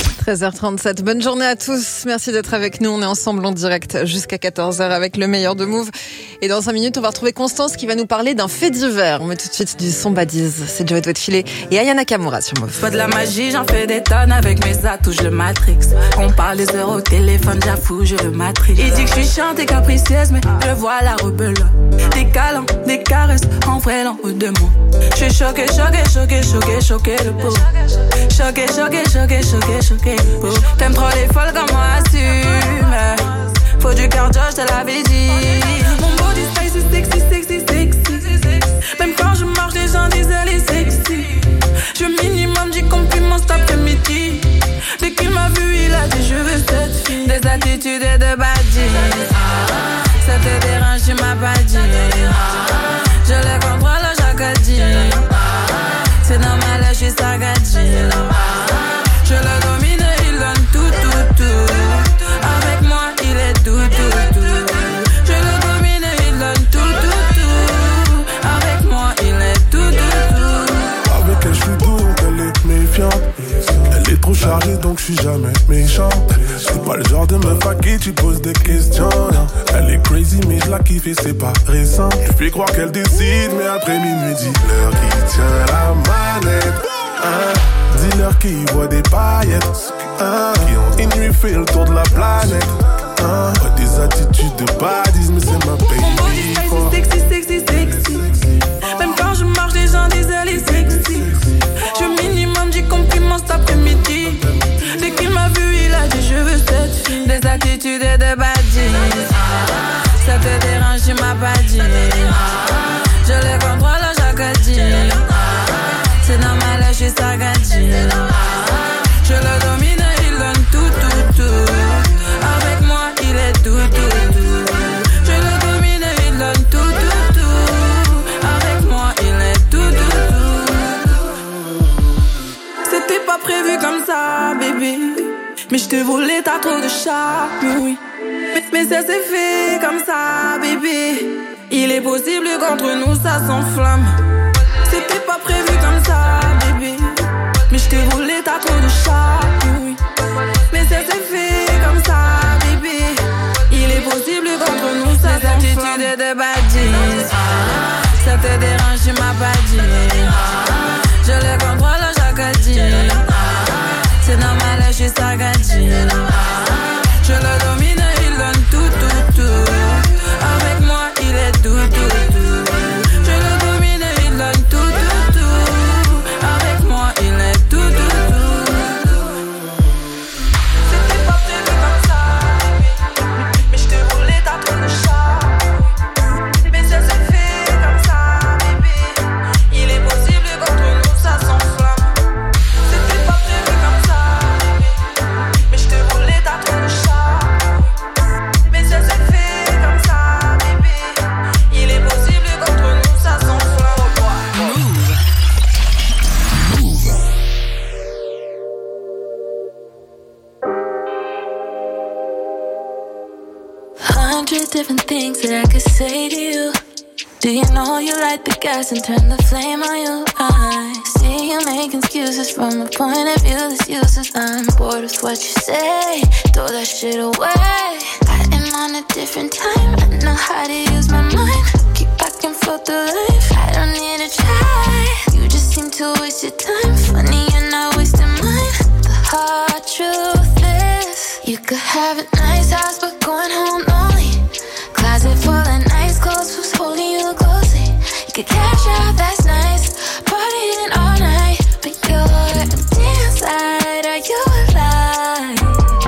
13h37, bonne journée à tous. Merci d'être avec nous. On est ensemble en direct jusqu'à 14h avec le meilleur de Move. Et dans 5 minutes, on va retrouver Constance qui va nous parler d'un fait divers. On met tout de suite du son badiz. C'est Joey Filet et Aya Nakamura sur Move. Pas de la magie, j'en fais des tonnes avec mes atouts, je le matrix. On parle des heures au téléphone, j'avoue, je le matrix. Il dit que je suis chiante et capricieuse, mais je vois la rebelle. Des câlins, des caresses, en vrai l'en haut de moi. Je suis choquée de peau. Choquée de peau. T'aimes trop les folles comme moi, assume. Faut du cardio, je te l'avais dit. Mon body spicy, sexy. Même quand je marche, les gens disent elle est sexy. Je minimum 10 compliments cet après-midi. Dès qu'il m'a vu, il a dit je veux cette fille. Des attitudes et de badges. Ça te dérange, tu m'as pas dit. Je les contrôle chaque dit. C'est normal, je suis sagadji. Je le domine, il donne tout. Avec moi, il est tout. Je le domine, il donne tout. Avec moi, il est tout. Avec elle, je suis doux, elle est méfiante. Elle est trop chargée, donc je suis jamais méchant. C'est pas le genre de meuf à qui tu poses des questions. Non. Elle est crazy, mais je la kiffe et c'est pas récent. Je fais croire qu'elle décide, mais après minuit, dis-leur qui tient la manette. Dis-leur qui voit des paillettes. Qui ont une nuit fait le tour de la planète. Des attitudes de badisme, mais c'est ma baby. Mon body sexy. Même quand je marche, les gens disent elle est sexy. Je minimum 10 compliments cet après-midi. Dès qu'il m'a vu, il a dit je veux cette fille. Des attitudes et de badges. Ça te dérange, tu m'as pas dit. Je les contrôle chaque dit. Mais je te volé, t'as trop de charme, oui. Mais ça s'est fait comme ça, bébé. Il est possible qu'entre nous ça s'enflamme. C'était pas prévu comme ça, bébé. Mais je t'ai volé, t'as trop de charme, oui. Mais ça s'est fait comme ça, bébé. Il est possible qu'entre nous ça s'enflamme. Ces attitudes de badis, ça te dérange, tu m'as pas dit. Je les contrôle chaque dit. C'est normal, je suis sagadie. Je le domine, il donne tout. Avec moi, il est tout. Je le domine, il donne tout. Avec moi, il est tout. C'était pas prévu comme ça, mais je te voulais, t'as trop de charme. Mais ça s'est fait comme ça, bébé. Il est possible qu'entre nous ça s'enflamme. C'était pas prévu comme ça, mais je te voulais, t'as trop de charme. Mais ça s'est fait comme ça, bébé. Il est possible qu'entre nous ça s'enflamme. Move. 100 different things that I could say to you. Do you know you light the gas and turn the flame on you? I see you make excuses from a point of view that's useless. I'm bored with what you say, throw that shit away. I am on a different time, I know how to use my mind. Keep back and forth through life, I don't need to try. You just seem to waste your time, funny you're not wasting mine. The hard truth is, you could have a nice house but going home lonely. Closet full of nice clothes, who's holding you closely? You could cash out, that's nice, partying all night, but you're empty inside, are you alive?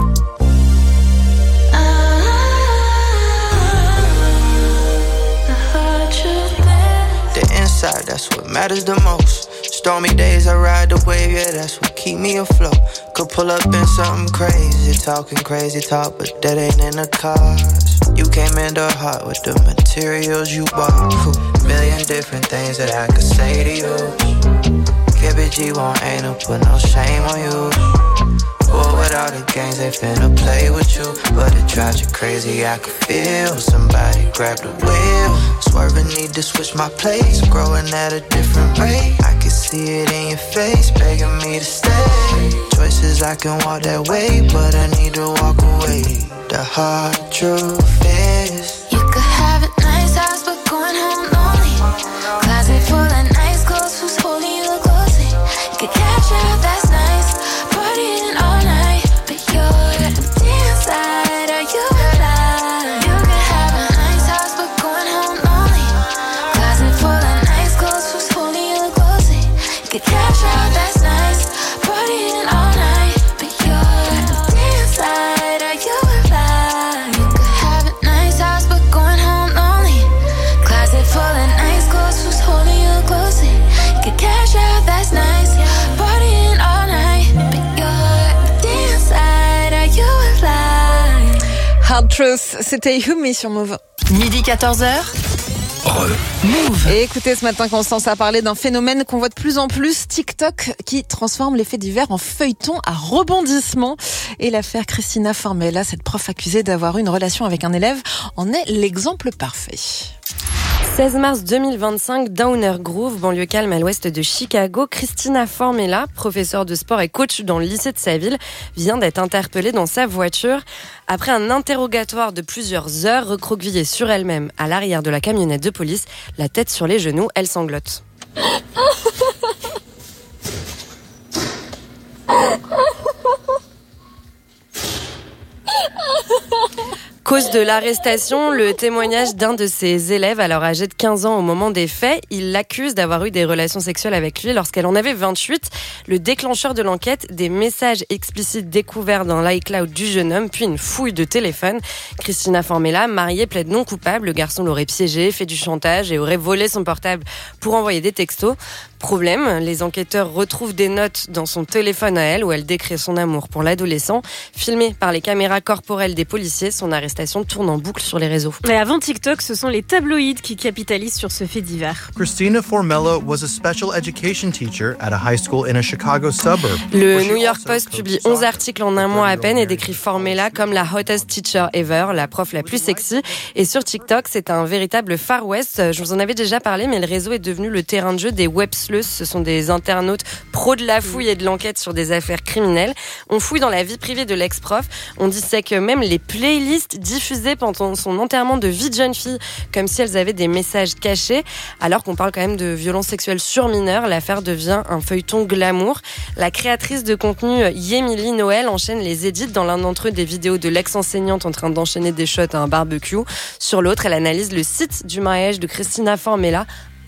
The hard truth is, The inside, that's what matters the most. Stormy days, I ride the wave, yeah, that's what keep me afloat. Could pull up in something crazy, talking crazy talk, but that ain't in the cards. You came in the heart with the materials you bought. Million different things that I could say to you. KBG won't ain't no put no shame on you. Boy, with all the games they finna play with you, but it drives you crazy, I could feel somebody grab the wheel. Swerving, need to switch my place, growing at a different rate. I can see it in your face, begging me to stay. Choices, I can walk that way, but I need to walk away. The hard truth is, you could have a nice house but going home lonely. Closet full of nice clothes, who's holding you closely? You could cash out, that's nice, partying all night, but you're empty inside, are you alive? You could have a nice house but going home lonely. Closet full of nice clothes, who's holding you closely? You could cash out, that's nice, partying all night, but you're empty inside, are you alive? You could have a nice house but going home lonely. Closet full of nice clothes, who's holding you closely? You could cash out, that's nice, partying all night, but you're empty inside, are you alive? Hard Truth, c'était Yumi sur Move. Midi 14h. Move. Et écoutez, ce matin, Constance a parlé d'un phénomène qu'on voit de plus en plus, TikTok, qui transforme les faits divers en feuilleton à rebondissement. Et l'affaire Christina Formella, cette prof accusée d'avoir eu une relation avec un élève, en est l'exemple parfait. 16 mars 2025, Downer Grove, banlieue calme à l'ouest de Chicago, Christina Formella, professeure de sport et coach dans le lycée de sa ville, vient d'être interpellée dans sa voiture. Après un interrogatoire de plusieurs heures, recroquevillée sur elle-même à l'arrière de la camionnette de police, la tête sur les genoux, elle sanglote. Cause de l'arrestation, le témoignage d'un de ses élèves, alors âgé de 15 ans au moment des faits. Il l'accuse d'avoir eu des relations sexuelles avec lui lorsqu'elle en avait 28. Le déclencheur de l'enquête, des messages explicites découverts dans l'iCloud du jeune homme, puis une fouille de téléphone. Christina Formella, mariée, plaide non coupable. Le garçon l'aurait piégée, fait du chantage et aurait volé son portable pour envoyer des textos. Problème, les enquêteurs retrouvent des notes dans son téléphone à elle où elle décrit son amour pour l'adolescent. Filmée par les caméras corporelles des policiers, son arrestation tourne en boucle sur les réseaux. Mais avant TikTok, ce sont les tabloïds qui capitalisent sur ce fait divers. Christina Formello was a special education teacher at a high school in a Chicago suburb. Le New York Post publie 11 articles en un mois à peine et décrit Formella comme la hottest teacher ever, la prof la plus sexy. Et sur TikTok, c'est un véritable Far West. Je vous en avais déjà parlé, mais le réseau est devenu le terrain de jeu des web sleuths. Ce sont des internautes pros de la fouille et de l'enquête sur des affaires criminelles. On fouille dans la vie privée de l'ex-prof. On dissèque même les playlists diffusées pendant son enterrement de vie de jeune fille, comme si elles avaient des messages cachés. Alors qu'on parle quand même de violences sexuelles sur mineurs, l'affaire devient un feuilleton glamour. La créatrice de contenu Yemily Noël enchaîne les édits. Dans l'un d'entre eux, des vidéos de l'ex-enseignante en train d'enchaîner des shots à un barbecue. Sur l'autre, elle analyse le site du mariage de Christina Formella,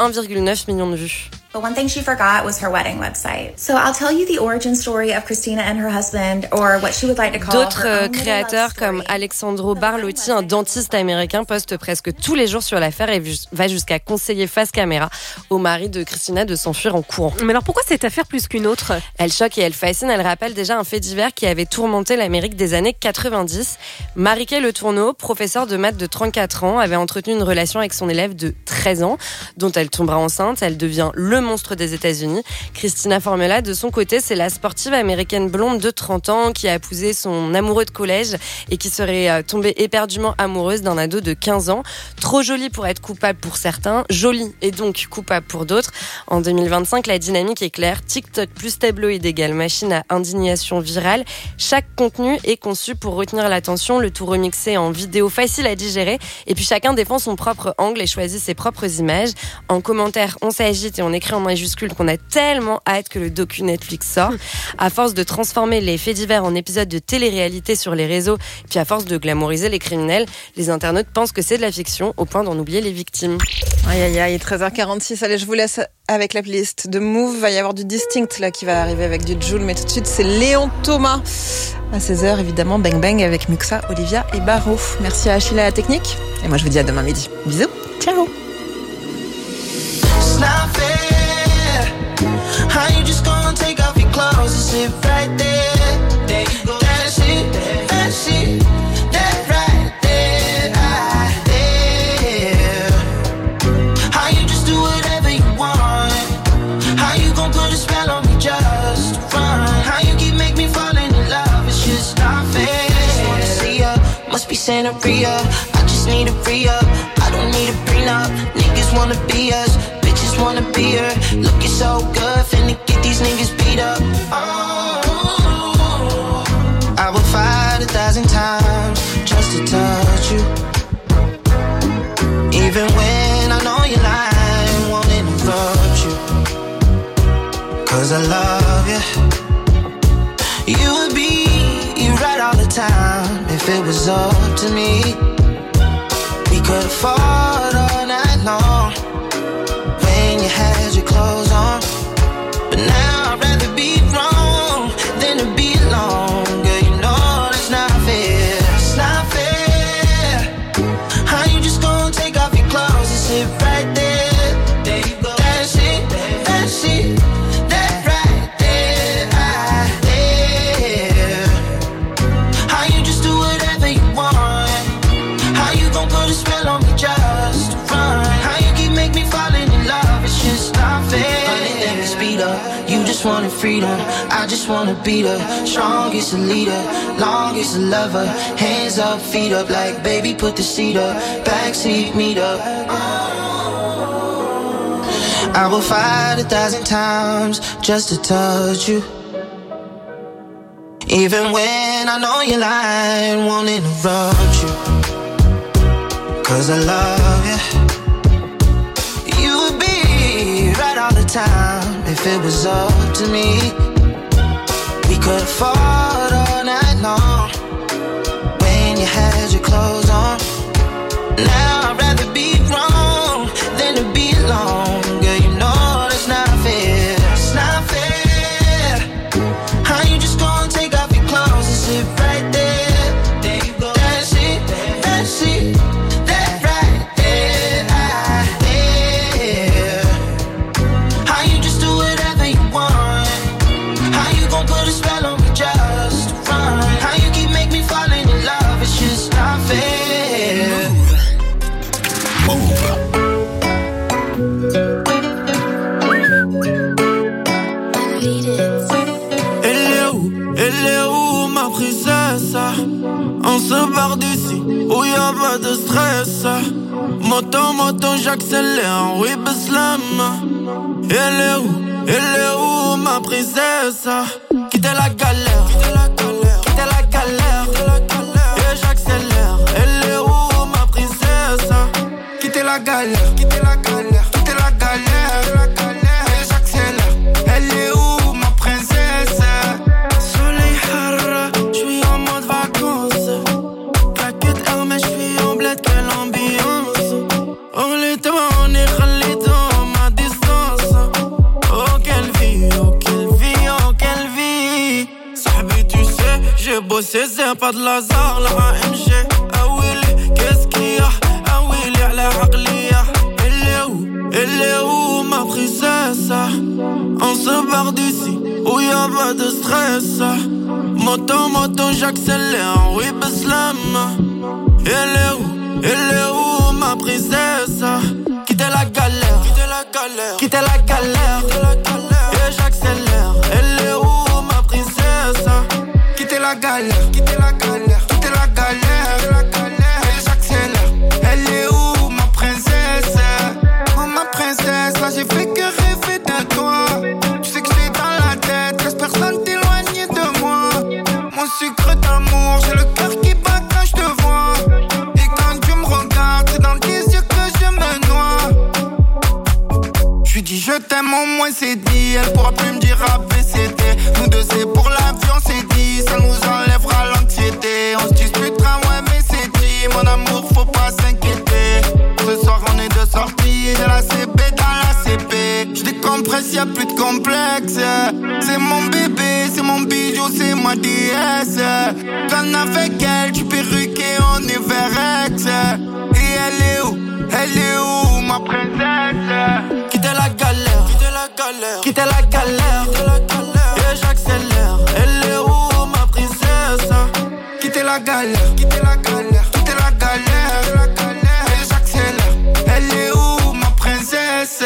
1,9 million de vues. But one thing she forgot was her wedding website. So I'll tell you the origin story of Christina and her husband, or what she would like to call D'autres créateurs comme Alexandro Barlotti, un dentiste américain, poste presque tous les jours sur l'affaire et va jusqu'à conseiller face caméra au mari de Christina de s'enfuir en courant. Mais alors pourquoi cette affaire plus qu'une autre ? Elle choque et elle fascine. Elle rappelle déjà un fait divers qui avait tourmenté l'Amérique des années 90. Marie-Kay Le Tourneau, professeure de maths de 34 ans, avait entretenu une relation avec son élève de 13 ans, dont elle tombera enceinte. Elle devient le monstre des États-Unis. Christina Formella, de son côté, c'est la sportive américaine blonde de 30 ans qui a épousé son amoureux de collège et qui serait tombée éperdument amoureuse d'un ado de 15 ans. Trop jolie pour être coupable pour certains, jolie et donc coupable pour d'autres. En 2025, la dynamique est claire. TikTok plus tabloïd égale machine à indignation virale. Chaque contenu est conçu pour retenir l'attention, le tout remixé en vidéo facile à digérer. Et puis chacun défend son propre angle et choisit ses propres images. En commentaire, on s'agite et on écrit en majuscule qu'on a tellement hâte que le docu Netflix sorte. À force de transformer les faits divers en épisodes de télé-réalité sur les réseaux, puis à force de glamouriser les criminels, les internautes pensent que c'est de la fiction au point d'en oublier les victimes. Aïe aïe aïe, 13h46. Allez, je vous laisse avec la playlist de Move. Il va y avoir du Distinct là qui va arriver avec du Jul, mais tout de suite c'est Léon Thomas. À 16h évidemment, Bang Bang avec Muxa, Olivia et Baro. Merci à Achille à la technique. Et moi je vous dis à demain midi. Bisous, ciao. How you just gonna take off your clothes and sit right there? There you go. That shit, that right there, right there. How you just do whatever you want? How you gon' put a spell on me just run? How you keep make me fall in love? It's just not fair. I just wanna see ya, must be Santeria. I just need a free up. I don't need a prenup. Niggas wanna be us. Wanna be her, looking so good, finna get these niggas beat up. Oh, I would fight 1,000 times just to touch you. Even when I know you're lying, won't interrupt you. Cause I love you. You would be right all the time if it was up to me. We could've fought all night long. You had your clothes on, but now I'd rather be wrong than to be alone. Girl, you know that's not fair. It's not fair. How you just gonna take off your clothes and sit right there? There you go. That shit, that right there, right there. How you just do whatever you want? How you gon' put a spell on me just to run? How you keep make me fall in love? Just not fair. Let me speed up. You just wanted freedom. I just wanna beat her. Strongest a leader, longest a lover. Hands up, feet up, like baby, put the seat up. Backseat, meet up. I will fight 1,000 times just to touch you. Even when I know you're lying, won't interrupt you. Cause I love you. All the time, if it was up to me, we could've fought all night long. When you had your clothes on, now I'd rather be wrong than to be alone. Girl, you know that's not fair. It's not fair. How you just gonna take off your clothes and sit right there? There you go. That's it, that right there, right there. How you just do On se barre d'ici, où y'a pas de stress. Moto, j'accélère, oui, Beslam. Elle est où, ma princesse? Quittez la galère, quittez la galère. Et j'accélère, elle est où, ma princesse? Quittez la galère, quittez la galère, quittez la galère. Et j'accélère, elle est où, ma princesse? Soleil Harra, j'suis en mode vacances. Claquette Hermès, j'suis en bled, quelle ambiance. On l'état, on est râlé dans ma distance. Oh quelle vie, oh quelle vie, oh quelle vie. Sahabi tu sais, j'ai bossé, c'est pas de l'hasard. La AMG, ah oui, qu'est-ce qu'il y a? Ah oui, la aqliya. Elle est où, ma princesse? On se barre d'ici, où y'a pas de stress. Moto, j'accélère, oui, Beslam. Elle est où, ma princesse? Quittez la galère, quittez la galère. Et j'accélère, elle est où, ma princesse? Quittez la galère, quittez la galère, quittez la galère. Et j'accélère, elle est où, ma princesse? Oh ma princesse, là j'ai fait que rêver de toi. Tu sais que j'étais dans la tête, laisse personne t'éloigner de moi. Mon sucre d'amour, j'ai le cœur qui bat quand je te vois. Et quand tu me regardes, c'est dans tes yeux que je me noie. Je lui dis je t'aime, au moins c'est dit. Elle pourra plus me dire ABCD. Nous deux c'est pour l'avion, c'est dit. Ça nous enlèvera l'anxiété. On se disputera, ouais mais c'est dit. Mon amour, faut pas s'inquiéter. Ce soir on est de sortie, j'ai la CP dans la CP. Je décompresse, y'a plus de complexe. C'est mon bébé, c'est mon bijou, c'est ma déesse. J'en avec elle, tu perruqué, on est Verex. Et elle est où, ma princesse? Quittez la galère, quittez la galère. Et j'accélère, elle est où, ma princesse? Quittez la galère, quittez la galère, quittez la galère. Et j'accélère, elle est où, ma princesse?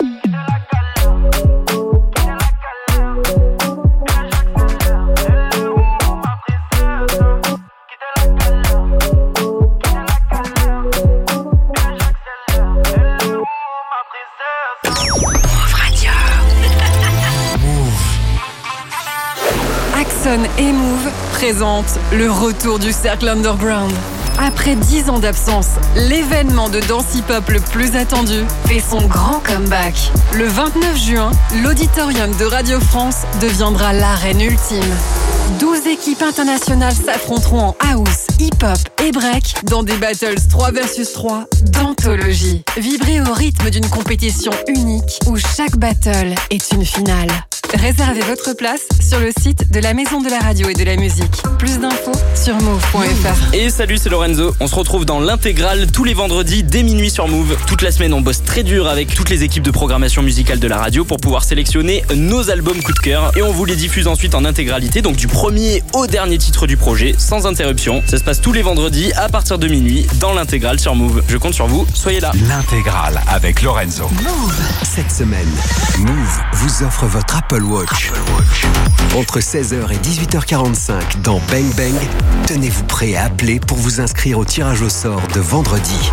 Axon et Move présentent le retour du cercle underground. Après 10 ans d'absence, l'événement de danse hip-hop le plus attendu fait son grand comeback. Le 29 juin, l'auditorium de Radio France deviendra l'arène ultime. 12 équipes internationales s'affronteront en house, hip-hop et break dans des battles 3 vs 3 d'anthologie. Vibrez au rythme d'une compétition unique où chaque battle est une finale. Réservez votre place sur le site de la Maison de la Radio et de la Musique. Plus d'infos sur move.fr. Et salut, c'est Lorenzo. On se retrouve dans l'intégrale tous les vendredis dès minuit sur Move. Toute la semaine, on bosse très dur avec toutes les équipes de programmation musicale de la radio pour pouvoir sélectionner nos albums coup de cœur. Et on vous les diffuse ensuite en intégralité, donc du premier au dernier titre du projet, sans interruption. Ça se passe tous les vendredis à partir de minuit dans l'intégrale sur Move. Je compte sur vous, soyez là. L'intégrale avec Lorenzo. Move. Cette semaine, Move vous offre votre Apple Watch. Entre 16h et 18h45 dans Bang Bang, tenez-vous prêt à appeler pour vous inscrire au tirage au sort de vendredi.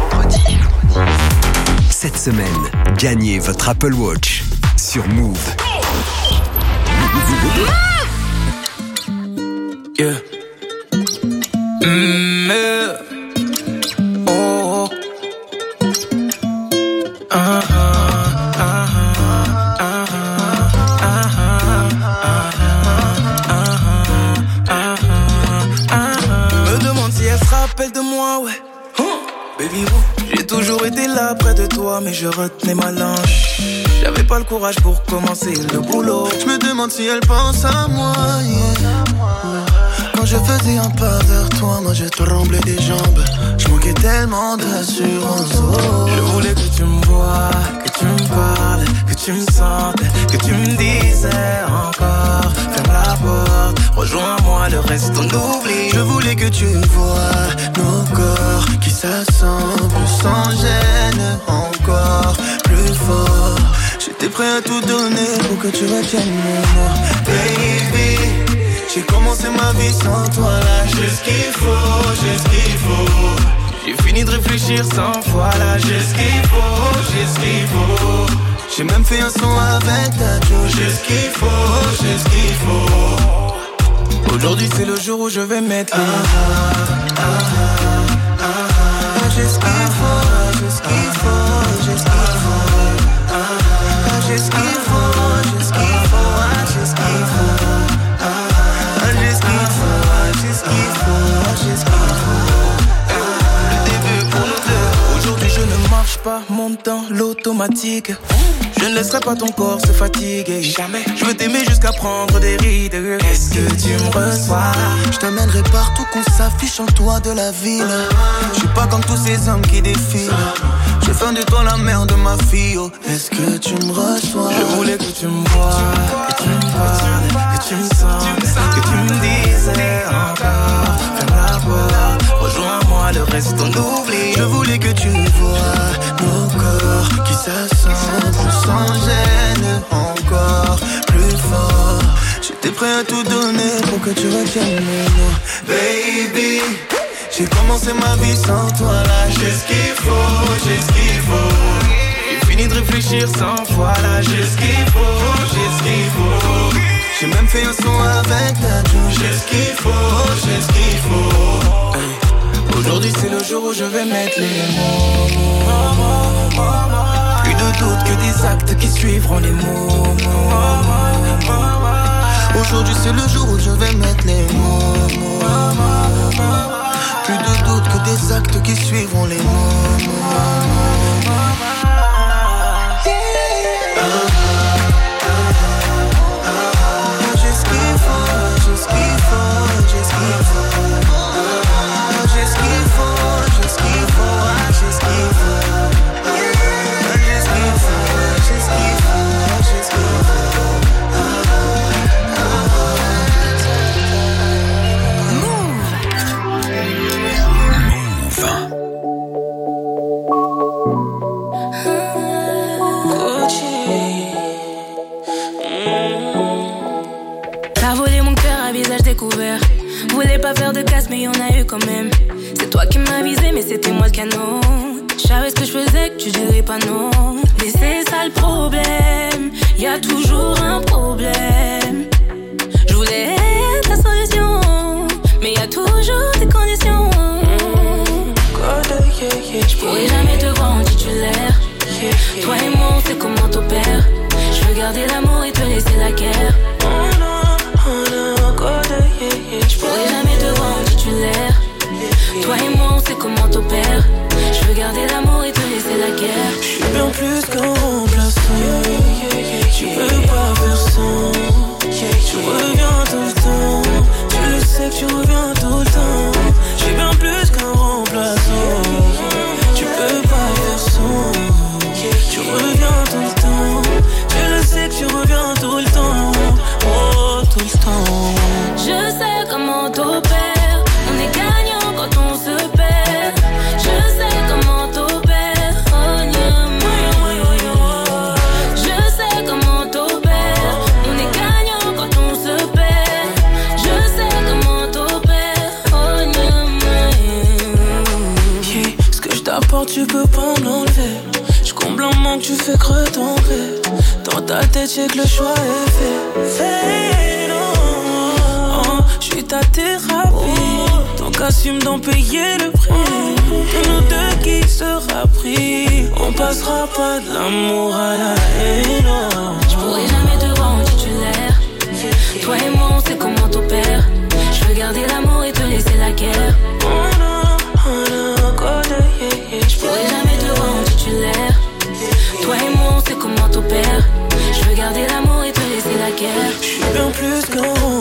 Cette semaine, gagnez votre Apple Watch sur Move. Yeah. Oh. Me demande si elle se rappelle de moi, ouais. Baby, j'ai toujours été là près de toi, mais je retenais ma langue. J'avais pas le courage pour commencer le boulot. Je me demande si elle pense à moi, yeah. Quand je faisais un pas vers toi, moi je tremblais des jambes. Je manquais tellement d'assurance, oh. Je voulais que tu me vois, que tu me parles, que tu me sentes, que tu me disais encore. Ferme la porte, rejoins-moi, le reste on oublie. Je voulais que tu vois nos corps qui s'assemblent sans gêne, encore plus fort. J'étais prêt à tout donner pour que tu retiennes mon nom. Baby, J'ai commencé ma vie sans toi là. J'ai ce qu'il faut, j'ai ce qu'il faut. J'ai fini de réfléchir 100 fois là. J'ai ce qu'il faut, j'ai ce qu'il faut. J'ai même fait un son avec ta Joe. J'ai ce qu'il faut, j'ai ce qu'il faut. Aujourd'hui c'est le jour où je vais mettre les j'ai ce qu'il faut, j'ai ce qu'il faut, j'ai ce qu'il faut. J'ai ce qu'il faut, j'ai ce qu'il faut, j'ai ce qu'il faut. J'ai ce qu'il faut, j'ai ce qu'il faut, j'ai ce qu'il faut. Le début pour nous deux. Aujourd'hui je ne marche pas, monte dans l'automatique. Je ne laisserai pas ton corps se fatiguer. Jamais. Je veux t'aimer jusqu'à prendre des rides. Est-ce que tu me reçois? Je t'amènerai partout qu'on s'affiche en toit de la ville. Je suis pas comme tous ces hommes qui défilent. J'ai fait de toi la mère de ma fille. Oh, est-ce que tu me reçois? Je voulais que tu me vois, que tu me parles, que tu me sens, que tu me disais encore. Ferme la porte, rejoins-moi, le reste on oublie. Je voulais que tu vois nos corps qui s'assemblent sans gêne, encore plus fort. J'étais prêt à tout donner pour que tu retiennes mes mots. Baby, j'ai commencé ma vie sans toi là. J'ai ce qu'il faut, j'ai ce qu'il faut. J'ai fini de réfléchir 100 fois là. J'ai ce qu'il faut, j'ai ce qu'il faut. J'ai même fait un son avec ta Joe. J'ai ce qu'il faut, j'ai ce qu'il faut. Hey. Aujourd'hui c'est le jour où je vais mettre les mots. Plus de doute que des actes qui suivront les mots. Aujourd'hui c'est le jour où je vais mettre les mots. Plus de doute que des actes qui suivront les mots. J'ai ce qu'il faut, j'ai ce qu'il faut, j'ai ce qu'il faut. J'ai ce qu'il faut, j'ai ce qu'il faut, j'ai ce qu'il faut. J'ai ce qu'il faut, j'ai ce qu'il faut, j'ai ce qu'il faut. T'as volé mon cœur à visage découvert. Voulais pas faire de casse mais y'en a eu quand même. C'est toi qui m'as visé mais c'était moi le canon. Je savais ce que je faisais que tu dirais pas non. Mais c'est ça le problème, y'a toujours un problème. Je voulais être la solution, mais y'a toujours des conditions. Je pourrais jamais te voir en titulaire. Toi et moi on sait comment t'opères. Je veux garder l'amour et te laisser la guerre. Je pourrais jamais te voir en titulaire. Toi et moi on sait comment t'opères. Je veux garder l'amour et te laisser la guerre. Je suis bien plus qu'un remplaçant. Tu veux pas faire sans. Tu reviens tout le temps. Tu le sais que tu reviens tout le temps. Je suis bien plus qu'un remplaçant. Tu peux pas faire sans. Tu reviens tout le temps. Tu le sais que tu reviens tout le temps. Oh, tout le temps. Je sais comment t'opères. On est gagnant quand on se perd. Je sais comment t'opères. Oh, je sais comment t'opères. On est gagnant quand on se perd. Je sais comment t'opères. Oh, yeah, ce que je t'apporte, tu peux pas me l'enlever. Je comble un manque, tu fais creux tomber. Dans ta tête, j'ai que le choix est fait. Je suis ta thérapie, donc assume d'en payer le prix. De nous deux qui sera pris, on passera pas de l'amour à la haine. Je pourrais jamais te voir en titulaire. Toi et moi on sait comment t'opères. Je veux garder l'amour et te laisser la guerre. Je pourrais jamais te voir en titulaire. Toi et moi on sait comment t'opères. Je veux garder l'amour et te laisser la guerre. Je suis bien plus qu'un